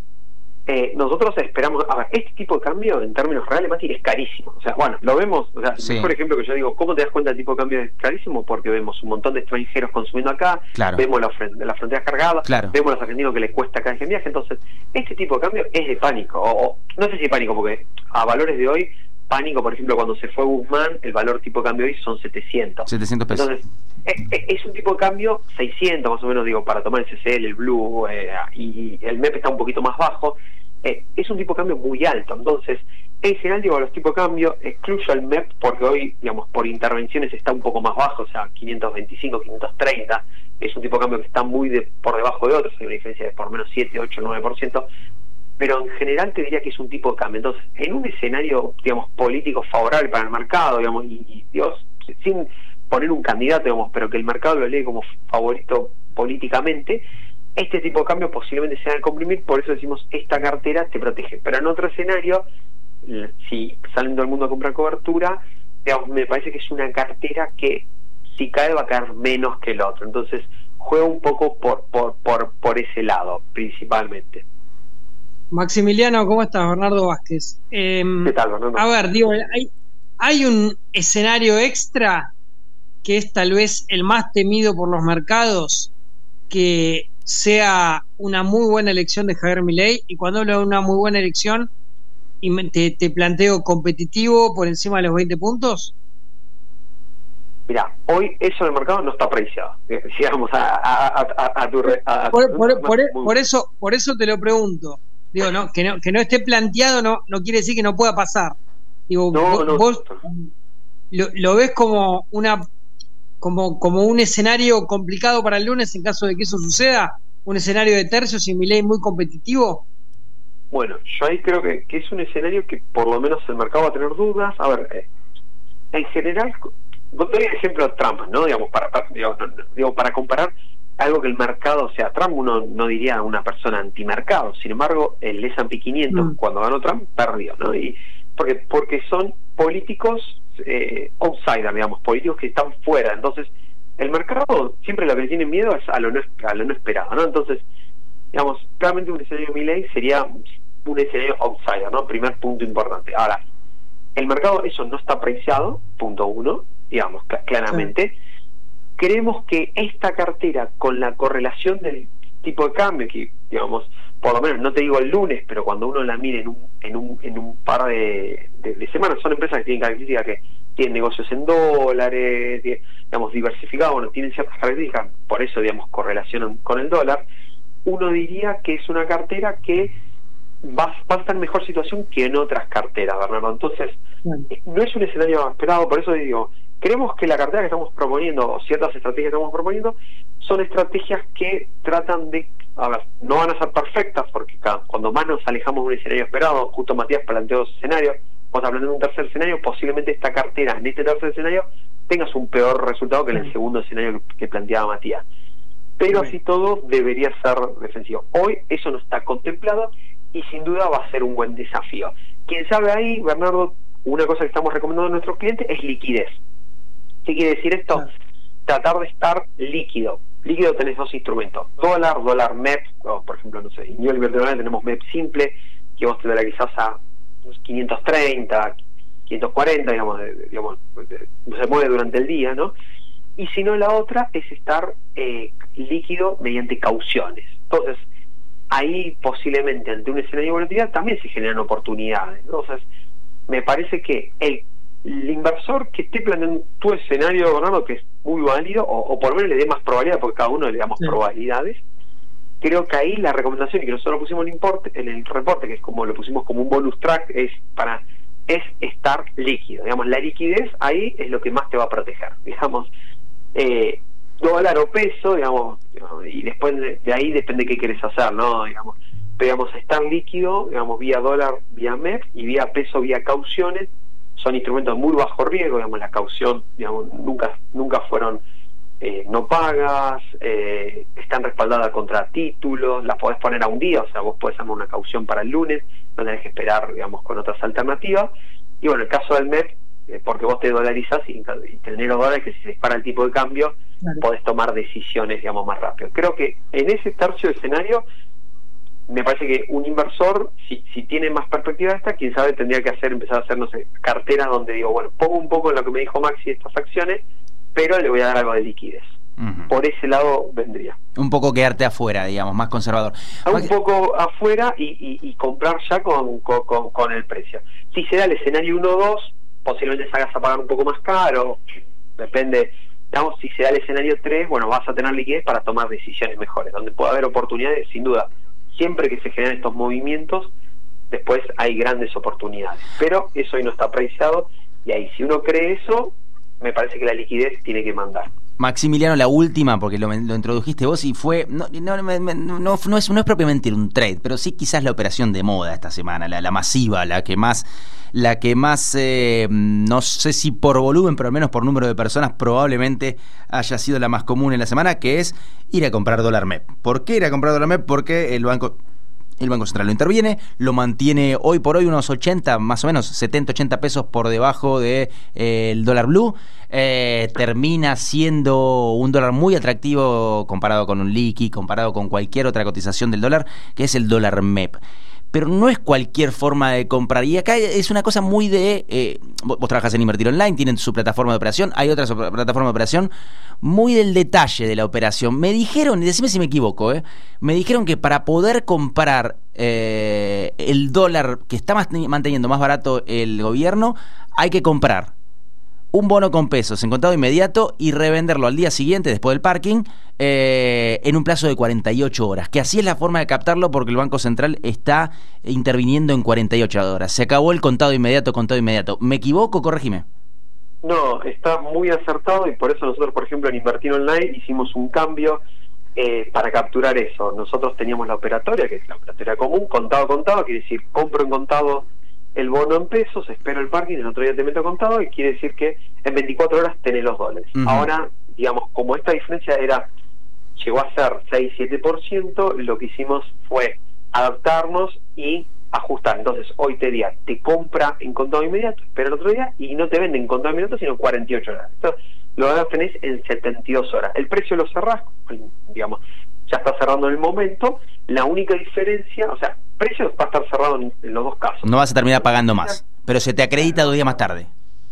Eh, nosotros esperamos, a ver, este tipo de cambio en términos reales, Mati, es carísimo. O sea, bueno, lo vemos, o sea, sí. Por ejemplo que yo digo, ¿cómo te das cuenta del tipo de cambio es carísimo? Porque vemos un montón de extranjeros consumiendo acá, claro. Vemos la, las fronteras cargadas, claro. Vemos a los argentinos que les cuesta cada vez en viaje, entonces, este tipo de cambio es de pánico, o, o no sé si de pánico, porque a valores de hoy, pánico, por ejemplo, cuando se fue Guzmán, el valor tipo de cambio hoy son setecientos. setecientos pesos. Entonces, es, es un tipo de cambio seiscientos más o menos, digo, para tomar el C C L, el Blue, eh, y el M E P está un poquito más bajo. Eh, es un tipo de cambio muy alto. Entonces, en general, digo, los tipos de cambio, excluyo el M E P porque hoy, digamos, por intervenciones está un poco más bajo, o sea, quinientos veinticinco, quinientos treinta, es un tipo de cambio que está muy de, por debajo de otros, hay una diferencia de por lo menos siete, ocho, nueve por ciento, pero en general te diría que es un tipo de cambio. Entonces, en un escenario, digamos, político favorable para el mercado, digamos, y, y Dios, sin poner un candidato, digamos, pero que el mercado lo lee como favorito políticamente, este tipo de cambio posiblemente se van a comprimir, por eso decimos esta cartera te protege. Pero en otro escenario, si salen todo el mundo a comprar cobertura, digamos, me parece que es una cartera que si cae va a caer menos que el otro. Entonces juega un poco por por por, por ese lado principalmente. Maximiliano, ¿cómo estás? Bernardo Vázquez. Eh, ¿Qué tal, Bernardo? A ver, digo, hay, hay un escenario extra que es tal vez el más temido por los mercados, que sea una muy buena elección de Javier Milei, y cuando hablo de una muy buena elección y te, te planteo competitivo por encima de los veinte puntos. Mira, hoy eso en el mercado no está preciado. Sigamos a, a, a, a tu a, a, por, por, por, por eso por eso te lo pregunto. Digo, no, que no que no esté planteado no no quiere decir que no pueda pasar. Digo, no, vos, no, vos lo, lo ves como una como como un escenario complicado para el lunes en caso de que eso suceda, un escenario de tercios y Milei muy competitivo. Bueno, yo ahí creo que, que es un escenario que por lo menos el mercado va a tener dudas. A ver, eh, en general, vos te doy el ejemplo de Trump, ¿no? Digamos, para, para, digamos, no, digamos, para comparar, algo que el mercado, o sea, Trump uno no diría una persona antimercado, sin embargo, el ese and pe quinientos mm. cuando ganó Trump perdió, ¿no? Y porque porque son políticos eh, outsider, digamos, políticos que están fuera, entonces el mercado siempre lo que le tiene miedo es a lo no, a lo no esperado, ¿no? Entonces, digamos, claramente un escenario de Milei sería un escenario outsider, ¿no? Primer punto importante. Ahora, el mercado eso no está apreciado, punto uno, digamos, cl- claramente. Sí. Creemos que esta cartera, con la correlación del tipo de cambio, que, digamos, por lo menos, no te digo el lunes, pero cuando uno la mire en un en un, en un par de, de, de semanas, son empresas que tienen características que tienen negocios en dólares, tienen, digamos, diversificados, bueno, tienen ciertas características, por eso, digamos, correlacionan con el dólar. Uno diría que es una cartera que va, va a estar en mejor situación que en otras carteras, Bernardo. Entonces, bueno, no es un escenario esperado, por eso digo, creemos que la cartera que estamos proponiendo, o ciertas estrategias que estamos proponiendo, son estrategias que tratan de, a ver, no van a ser perfectas, porque cada, cuando más nos alejamos de un escenario esperado, justo Matías planteó dos escenarios, vamos a plantear un tercer escenario, posiblemente esta cartera, en este tercer escenario, tengas un peor resultado que en el segundo escenario que, que planteaba Matías. Pero así todo debería ser defensivo. Hoy eso no está contemplado y sin duda va a ser un buen desafío. Quien sabe ahí, Bernardo, una cosa que estamos recomendando a nuestros clientes es liquidez. ¿Qué quiere decir esto? Ah. Tratar de estar líquido. Líquido tenés dos instrumentos, dólar, dólar M E P, o por ejemplo, no sé, en nivel inversional tenemos M E P simple, que vos te dolarizás a quinientos treinta, quinientos cuarenta, digamos, de, de, digamos de, se mueve durante el día, ¿no? Y si no, la otra es estar eh, líquido mediante cauciones. Entonces, ahí posiblemente ante un escenario de volatilidad también se generan oportunidades. Entonces, me parece que el, el inversor que esté planteando tu escenario, Bernardo, que es muy válido, o, o por lo menos le dé más probabilidad, porque cada uno le damos sí. probabilidades, creo que ahí la recomendación, y que nosotros pusimos en, importe, en el reporte, que es como lo pusimos como un bonus track, es para es estar líquido. Digamos, la liquidez ahí es lo que más te va a proteger. Digamos, eh, dólar o peso, digamos, y después de, de ahí depende qué querés hacer, ¿no? Digamos, pero digamos, estar líquido, digamos, vía dólar, vía M E P, y vía peso, vía cauciones, son instrumentos de muy bajo riesgo. Digamos, la caución, digamos, nunca nunca fueron eh, no pagas, eh, están respaldadas contra títulos, las podés poner a un día, o sea, vos podés hacer una caución para el lunes, no tenés que esperar, digamos, con otras alternativas. Y bueno, el caso del M E P, eh, porque vos te dolarizás y, y tener los dólares, que si se dispara el tipo de cambio, claro, podés tomar decisiones, digamos, más rápido. Creo que en ese tercio de escenario, me parece que un inversor, si, si tiene más perspectiva de esta, quién sabe, tendría que hacer, empezar a hacer, no sé, carteras donde digo, bueno, pongo un poco en lo que me dijo Maxi estas acciones, pero le voy a dar algo de liquidez. Uh-huh. Por ese lado vendría. Un poco quedarte afuera, digamos, más conservador. Un Maxi... poco afuera y, y, y comprar ya con, con, con, con el precio. Si se da el escenario uno o dos, posiblemente salgas a pagar un poco más caro, depende. Digamos, si se da el escenario tres, bueno, vas a tener liquidez para tomar decisiones mejores, donde puede haber oportunidades, sin duda. Siempre que se generan estos movimientos, después hay grandes oportunidades, pero eso hoy no está apreciado, y ahí si uno cree eso, me parece que la liquidez tiene que mandar. Maximiliano, la última, porque lo, lo introdujiste vos y fue, no, no, no, no, no, es, no es propiamente un trade, pero sí quizás la operación de moda esta semana, la, la masiva, la que más, la que más eh, no sé si por volumen, pero al menos por número de personas, probablemente haya sido la más común en la semana, que es ir a comprar dólar M E P. ¿Por qué ir a comprar dólar M E P? Porque el banco... El Banco Central lo interviene, lo mantiene hoy por hoy unos ochenta, más o menos setenta, ochenta pesos por debajo del de, eh, dólar blue. Eh, termina siendo un dólar muy atractivo comparado con un liqui, comparado con cualquier otra cotización del dólar, que es el dólar M E P. Pero no es cualquier forma de comprar. Y acá es una cosa muy de... Eh, vos, vos trabajás en Invertir Online, tienen su plataforma de operación, hay otra plataforma de operación, muy del detalle de la operación. Me dijeron, y decime si me equivoco, eh, me dijeron que para poder comprar eh, el dólar que está manteniendo más barato el gobierno, hay que comprar un bono con pesos en contado inmediato y revenderlo al día siguiente, después del parking, eh, en un plazo de cuarenta y ocho horas. Que así es la forma de captarlo, porque el Banco Central está interviniendo en cuarenta y ocho horas. Se acabó el contado inmediato, contado inmediato. ¿Me equivoco? Corregime. No, está muy acertado, y por eso nosotros, por ejemplo, en Invertir Online hicimos un cambio eh, para capturar eso. Nosotros teníamos la operatoria, que es la operatoria común, contado contado, quiere decir, compro en contado el bono en pesos, espero el parking, el otro día te meto contado, y quiere decir que en veinticuatro horas tenés los dólares. Uh-huh. Ahora, digamos, como esta diferencia era llegó a ser seis siete por ciento, lo que hicimos fue adaptarnos y ajustar. Entonces hoy te día te compra en contado inmediato, espera el otro día y no te vende en contado inmediato sino en cuarenta y ocho horas. Esto lo tenés en setenta y dos horas. El precio lo cerrás, digamos, ya está cerrando en el momento. La única diferencia, o sea, precio va a estar cerrado en, en los dos casos. No vas a terminar pagando más, pero se te acredita dos días más tarde.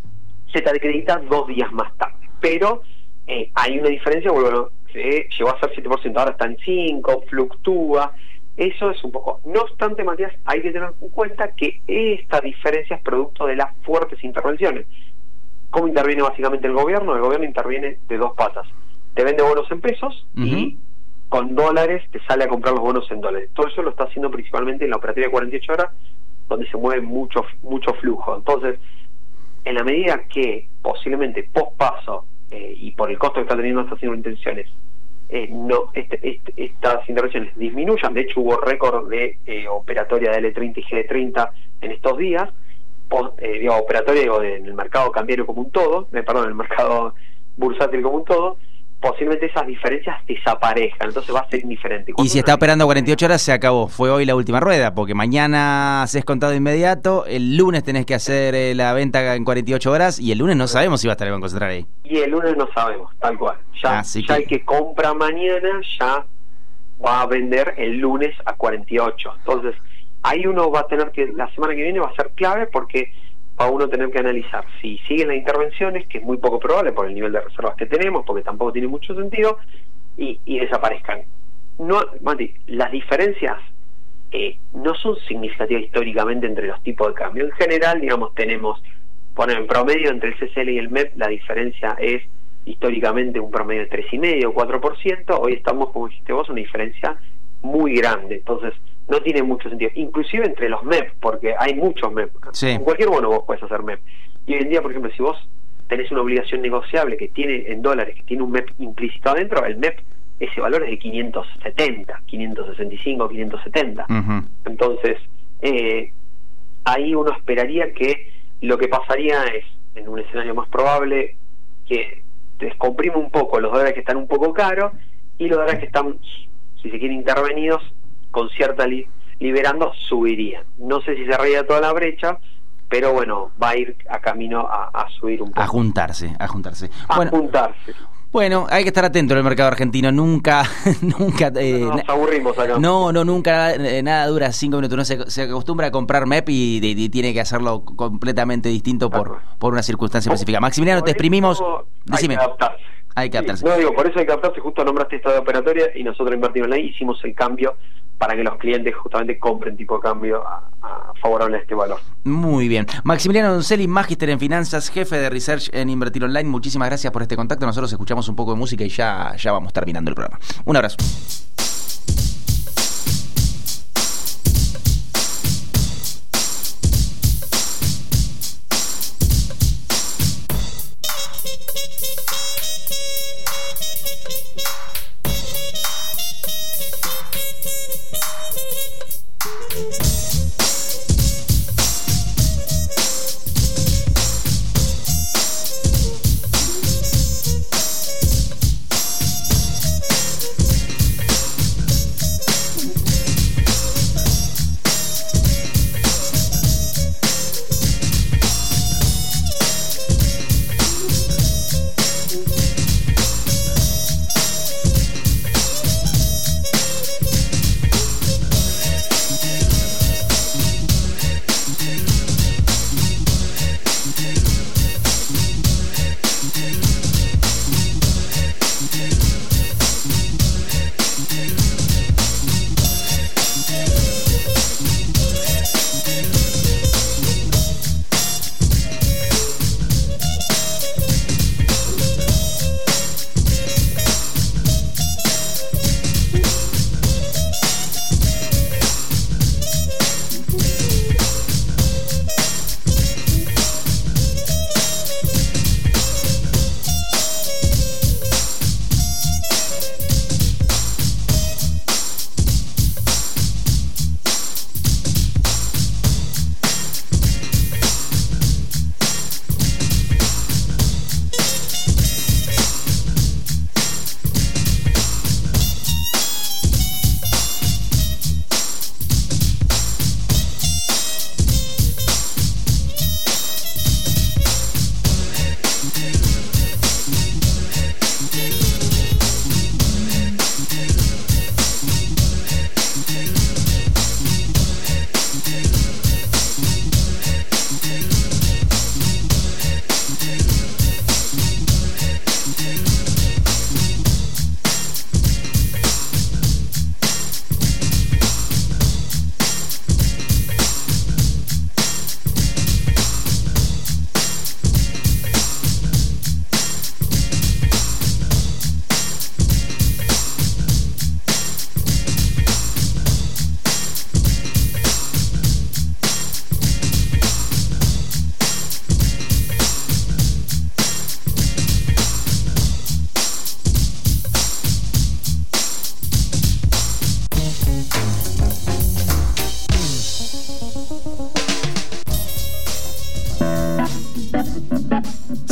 Se te acredita dos días más tarde, pero eh, hay una diferencia. Bueno, eh, llegó a ser siete por ciento, ahora está en cinco por ciento, fluctúa. Eso es un poco. No obstante, Matías, hay que tener en cuenta que esta diferencia es producto de las fuertes intervenciones. ¿Cómo interviene básicamente el gobierno? El gobierno interviene de dos patas. Te vende bonos en pesos uh-huh. y con dólares te sale a comprar los bonos en dólares. Todo eso lo está haciendo principalmente en la operativa de cuarenta y ocho horas, donde se mueve mucho mucho flujo. Entonces, en la medida que posiblemente post paso eh, y por el costo que está teniendo estas intervenciones, eh, no este, este, estas intervenciones disminuyan. De hecho, hubo récord de eh, operatoria de L treinta y G treinta en estos días. Post, eh, digo, operatoria digo, de, en el mercado cambiario como un todo, eh, perdón, en el mercado bursátil como un todo. Posiblemente esas diferencias desaparezcan, entonces va a ser indiferente. Y si está operando cuarenta y ocho horas, se acabó. Fue hoy la última rueda, porque mañana haces contado inmediato, el lunes tenés que hacer eh, la venta en cuarenta y ocho horas, y el lunes no sabemos si va a estar el Banco Central ahí. Y el lunes no sabemos, tal cual. Ya, ya que... el que compra mañana ya va a vender el lunes a cuarenta y ocho. Entonces, ahí uno va a tener que, la semana que viene va a ser clave, porque va a uno tener que analizar si siguen las intervenciones, que es muy poco probable por el nivel de reservas que tenemos, porque tampoco tiene mucho sentido, y, y desaparezcan. No, Mati, las diferencias eh, no son significativas históricamente entre los tipos de cambio. En general, digamos, tenemos, poner en promedio entre el C C L y el M E P, la diferencia es históricamente un promedio de tres coma cinco o cuatro por ciento. Hoy estamos, como dijiste vos, una diferencia muy grande. Entonces, no tiene mucho sentido, inclusive entre los M E P, porque hay muchos M E P. Sí. En cualquier bono vos puedes hacer M E P. Y hoy en día, por ejemplo, si vos tenés una obligación negociable que tiene en dólares, que tiene un M E P implícito adentro, el M E P, ese valor es de quinientos setenta, quinientos sesenta y cinco, quinientos setenta. Uh-huh. Entonces, eh, ahí uno esperaría que lo que pasaría es, en un escenario más probable, que descomprime un poco los dólares que están un poco caros y los dólares que están, si se quiere, intervenidos con cierta li liberando, subirían. No sé si se cerraría toda la brecha, pero bueno, va a ir a camino a, a subir un poco. A juntarse, a juntarse. A bueno, juntarse. Bueno, hay que estar atento en el mercado argentino. Nunca, nunca... Eh, no, nos aburrimos acá. No, no, nunca, eh, nada dura cinco minutos. No se, se acostumbra a comprar M E P y, y, y tiene que hacerlo completamente distinto por, por una circunstancia específica. Maximiliano, te exprimimos... Decime. Hay que adaptarse. Hay que adaptarse. Sí, no, digo, por eso hay que adaptarse. Justo nombraste esta de operatoria y nosotros invertimos ahí, hicimos el cambio para que los clientes justamente compren tipo de cambio a, a favorable a este valor. Muy bien. Maximiliano Donzelli, Magíster en Finanzas, jefe de Research en Invertir Online. Muchísimas gracias por este contacto. Nosotros escuchamos un poco de música y ya, ya vamos terminando el programa. Un abrazo.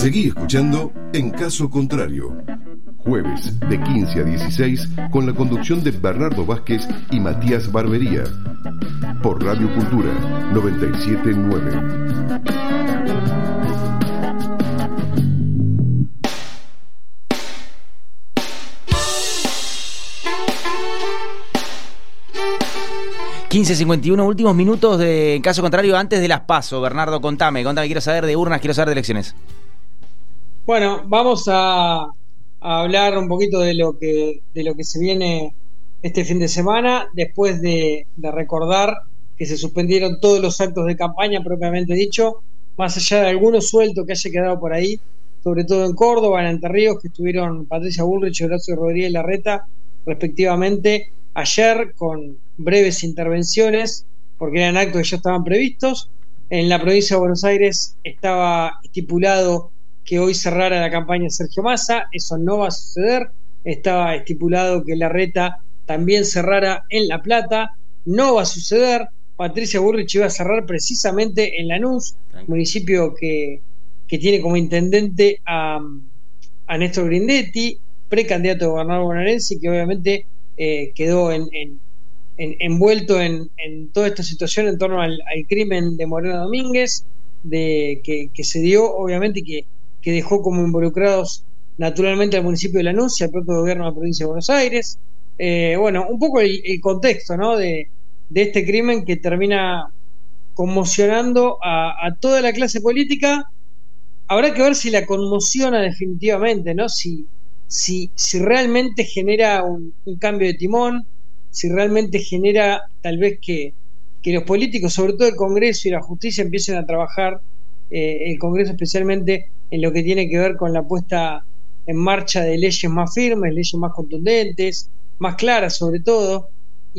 Seguí escuchando En Caso Contrario. Jueves de quince a dieciséis con la conducción de Bernardo Vázquez y Matías Barbería. Por Radio Cultura noventa y siete punto nueve. quince cincuenta y uno, últimos minutos de En Caso Contrario antes de las PASO. Bernardo, contame, contame, quiero saber de urnas, quiero saber de elecciones. Bueno, vamos a, a hablar un poquito de lo que de lo que se viene este fin de semana, después de, de recordar que se suspendieron todos los actos de campaña propiamente dicho, más allá de algunos sueltos que haya quedado por ahí, sobre todo en Córdoba, en Entre Ríos, que estuvieron Patricia Bullrich y Horacio Rodríguez Larreta, respectivamente, ayer con breves intervenciones, porque eran actos que ya estaban previstos. En la provincia de Buenos Aires estaba estipulado que hoy cerrara la campaña Sergio Massa, eso no va a suceder. Estaba estipulado que Larreta también cerrara en La Plata, no va a suceder. Patricia Bullrich iba a cerrar precisamente en Lanús, municipio que, que tiene como intendente a, a Néstor Grindetti, precandidato a gobernador bonaerense, y que obviamente eh, quedó en, en, en, envuelto en, en toda esta situación en torno al, al crimen de Moreno Domínguez, de, que, que se dio obviamente, que, que dejó como involucrados naturalmente al municipio de Lanús y al propio gobierno de la provincia de Buenos Aires. Eh, bueno, un poco el, el contexto, ¿no?, de, de este crimen que termina conmocionando a, a toda la clase política. Habrá que ver si la conmociona definitivamente, ¿no? Si, si, si realmente genera un, un cambio de timón, si realmente genera tal vez que, que los políticos, sobre todo el Congreso y la justicia, empiecen a trabajar, eh, el Congreso especialmente, en lo que tiene que ver con la puesta en marcha de leyes más firmes, leyes más contundentes, más claras sobre todo,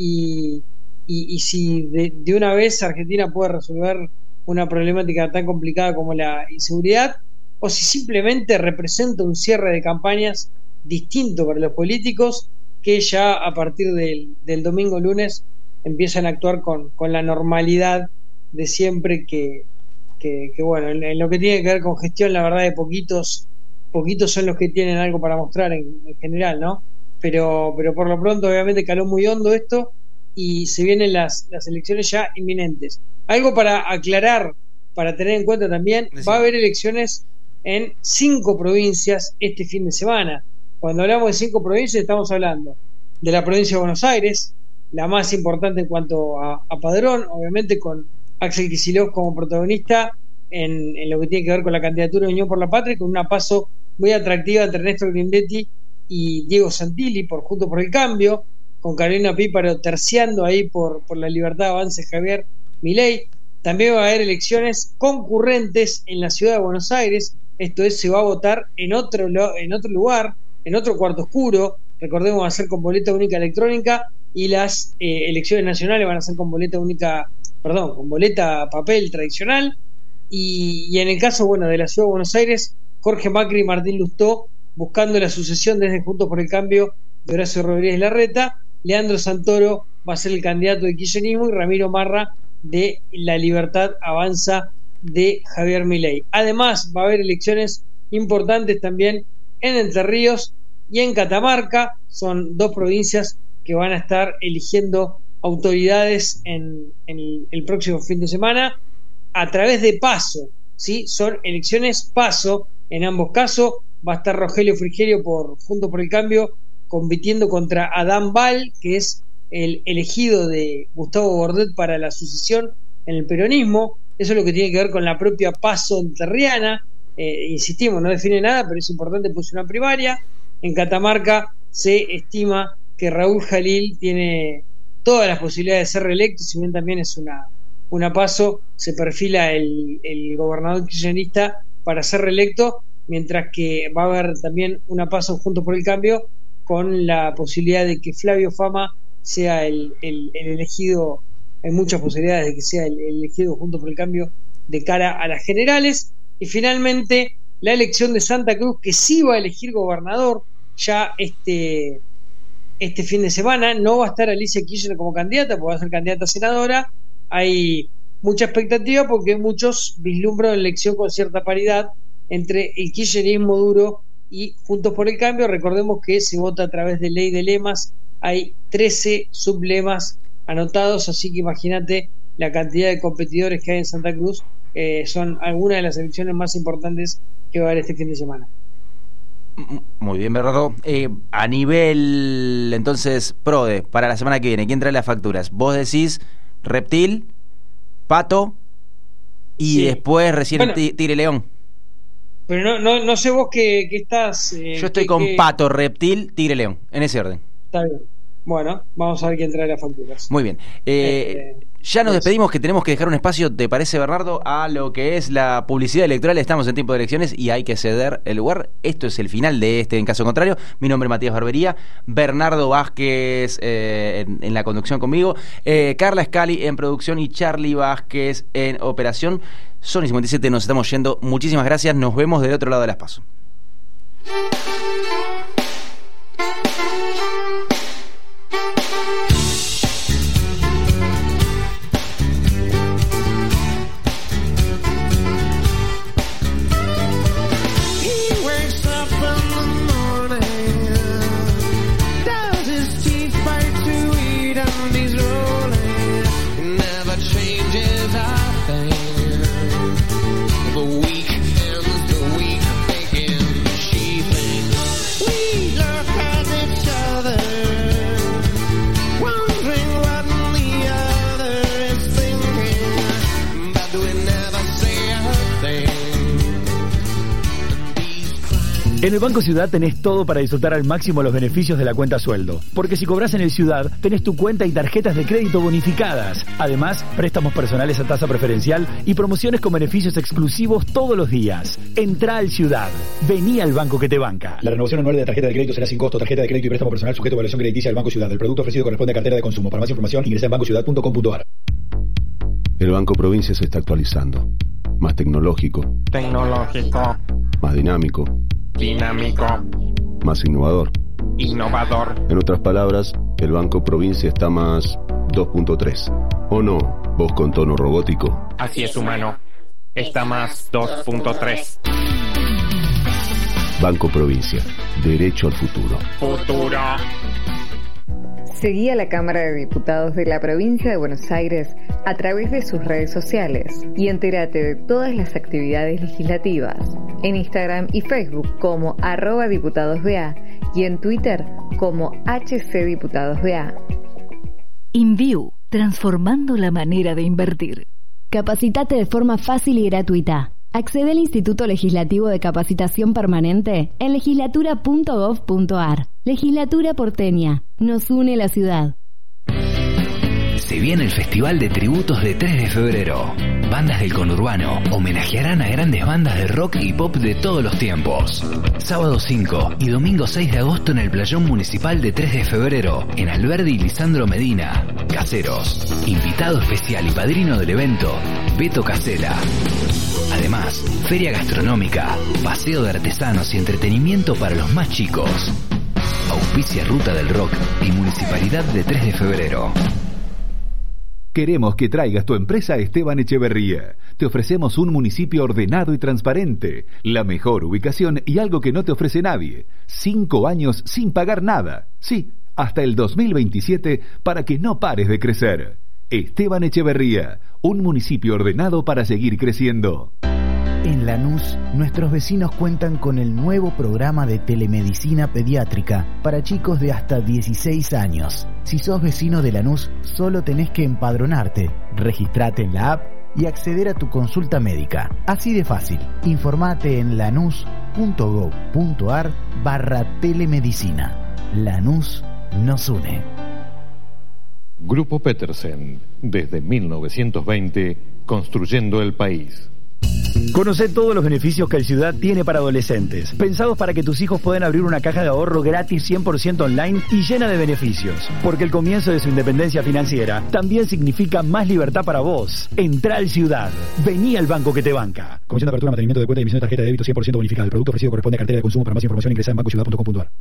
y, y, y si de, de una vez Argentina puede resolver una problemática tan complicada como la inseguridad, o si simplemente representa un cierre de campañas distinto para los políticos, que ya a partir del, del domingo lunes empiezan a actuar con, con la normalidad de siempre, que, que, que bueno, en, en lo que tiene que ver con gestión, la verdad de poquitos poquitos son los que tienen algo para mostrar en, en general, ¿no? Pero, pero por lo pronto obviamente caló muy hondo esto y se vienen las, las elecciones ya inminentes. Algo para aclarar, para tener en cuenta también, va a haber elecciones en cinco provincias este fin de semana. Cuando hablamos de cinco provincias estamos hablando de la provincia de Buenos Aires, la más importante en cuanto a, a padrón, obviamente con Axel Kicillof como protagonista en, en lo que tiene que ver con la candidatura de Unión por la Patria, con una paso muy atractiva entre Néstor Grindetti y Diego Santilli por Juntos por el Cambio, con Carolina Píparo terciando ahí por, por la Libertad Avance Javier Milei. También va a haber elecciones concurrentes en la ciudad de Buenos Aires, esto es, se va a votar en otro, en otro lugar, en otro cuarto oscuro. Recordemos, va a ser con boleta única electrónica, y las eh, elecciones nacionales van a ser con boleta única, perdón, con boleta papel tradicional. Y, y en el caso, bueno, de la ciudad de Buenos Aires, Jorge Macri y Martín Lustó buscando la sucesión desde Juntos por el Cambio de Horacio Rodríguez Larreta. Leandro Santoro va a ser el candidato de kirchnerismo y Ramiro Marra de La Libertad Avanza de Javier Milei. Además va a haber elecciones importantes también en Entre Ríos y en Catamarca. Son dos provincias que van a estar eligiendo autoridades en, en el, el próximo fin de semana a través de PASO, ¿sí? Son elecciones PASO. En ambos casos va a estar Rogelio Frigerio por Juntos por el Cambio compitiendo contra Adán Bal, que es el elegido de Gustavo Bordet para la sucesión en el peronismo. Eso es lo que tiene que ver con la propia PASO entrerriana. Eh, insistimos, no define nada, pero es importante, pues una primaria. En Catamarca se estima que Raúl Jalil tiene todas las posibilidades de ser reelecto, si bien también es una, una PASO, se perfila el, el gobernador kirchnerista para ser reelecto, mientras que va a haber también una PASO Juntos por el Cambio, con la posibilidad de que Flavio Fama sea el, el, el elegido. Hay muchas posibilidades de que sea el, el elegido Juntos por el Cambio de cara a las generales. Y finalmente la elección de Santa Cruz, que sí va a elegir gobernador ya este, este fin de semana. No va a estar Alicia Kirchner como candidata, porque va a ser candidata a senadora. Hay mucha expectativa porque muchos vislumbran la elección con cierta paridad entre el kirchnerismo duro y Juntos por el Cambio. Recordemos que se vota a través de ley de lemas, hay trece sublemas anotados, así que imagínate la cantidad de competidores que hay en Santa Cruz. Eh, son algunas de las elecciones más importantes que va a haber este fin de semana. Muy bien, Bernardo. Eh, a nivel, entonces, PRODE, para la semana que viene, ¿quién trae las facturas? Vos decís Reptil, Pato y sí. después recién bueno, Tigre León. Pero no, no, no sé vos qué, qué estás... Eh, Yo estoy qué, con qué... Pato, Reptil, Tigre León, en ese orden. Está bien. Bueno, vamos a ver quién trae las facturas. Muy bien. Eh, eh, ya nos despedimos, que tenemos que dejar un espacio, ¿te parece, Bernardo? A lo que es la publicidad electoral. Estamos en tiempo de elecciones y hay que ceder el lugar. Esto es el final de este, en caso contrario. Mi nombre es Matías Barbería, Bernardo Vázquez eh, en, en la conducción conmigo, eh, Carla Scali en producción y Charlie Vázquez en operación. Sony cincuenta y siete, nos estamos yendo. Muchísimas gracias, nos vemos del otro lado de las PASO. En el Banco Ciudad tenés todo para disfrutar al máximo los beneficios de la cuenta sueldo. Porque si cobras en el Ciudad, tenés tu cuenta y tarjetas de crédito bonificadas. Además, préstamos personales a tasa preferencial y promociones con beneficios exclusivos todos los días. Entrá al Ciudad. Vení al banco que te banca. La renovación anual de la tarjeta de crédito será sin costo. Tarjeta de crédito y préstamo personal sujeto a evaluación crediticia del Banco Ciudad. El producto ofrecido corresponde a cartera de consumo. Para más información, ingresa en banco ciudad punto com punto a r. El Banco Provincia se está actualizando. Más tecnológico. Tecnológico. Más dinámico. Dinámico. Más innovador. Innovador. En otras palabras, el Banco Provincia está más dos punto tres. ¿O no? Vos con tono robótico. Así es, humano. Está más dos punto tres. Banco Provincia. Derecho al futuro. Futuro. Seguí a la Cámara de Diputados de la Provincia de Buenos Aires a través de sus redes sociales y entérate de todas las actividades legislativas en Instagram y Facebook como arroba diputadosba y en Twitter como hcdiputadosba. InView, transformando la manera de invertir. Capacitate de forma fácil y gratuita. Accede al Instituto Legislativo de Capacitación Permanente en legislatura punto gov punto a r. Legislatura porteña. Nos une la ciudad. Se viene el Festival de Tributos de tres de febrero. Bandas del conurbano homenajearán a grandes bandas de rock y pop de todos los tiempos. Sábado cinco y domingo seis de agosto en el Playón Municipal de tres de febrero, en Alberdi y Lisandro Medina. Caseros. Invitado especial y padrino del evento, Beto Casela. Además, feria gastronómica, paseo de artesanos y entretenimiento para los más chicos. Auspicia Ruta del Rock y Municipalidad de tres de febrero. Queremos que traigas tu empresa a Esteban Echeverría. Te ofrecemos un municipio ordenado y transparente, la mejor ubicación y algo que no te ofrece nadie. Cinco años sin pagar nada. Sí, hasta el dos mil veintisiete para que no pares de crecer. Esteban Echeverría, un municipio ordenado para seguir creciendo. En Lanús, nuestros vecinos cuentan con el nuevo programa de telemedicina pediátrica para chicos de hasta dieciséis años. Si sos vecino de Lanús, solo tenés que empadronarte, registrate en la app y acceder a tu consulta médica. Así de fácil. Informate en lanús punto gov punto a r barra telemedicina. Lanús nos une. Grupo Petersen, desde mil novecientos veinte, construyendo el país. Conocé todos los beneficios que el Ciudad tiene para adolescentes, pensados para que tus hijos puedan abrir una caja de ahorro gratis cien por ciento online y llena de beneficios, porque el comienzo de su independencia financiera también significa más libertad para vos. Entrá al Ciudad, vení al banco que te banca. Comisión de apertura, mantenimiento de cuenta y emisión de tarjeta de débito cien por ciento bonificada. El producto ofrecido corresponde a cartera de consumo. Para más información ingresa en banco ciudad punto com punto a r.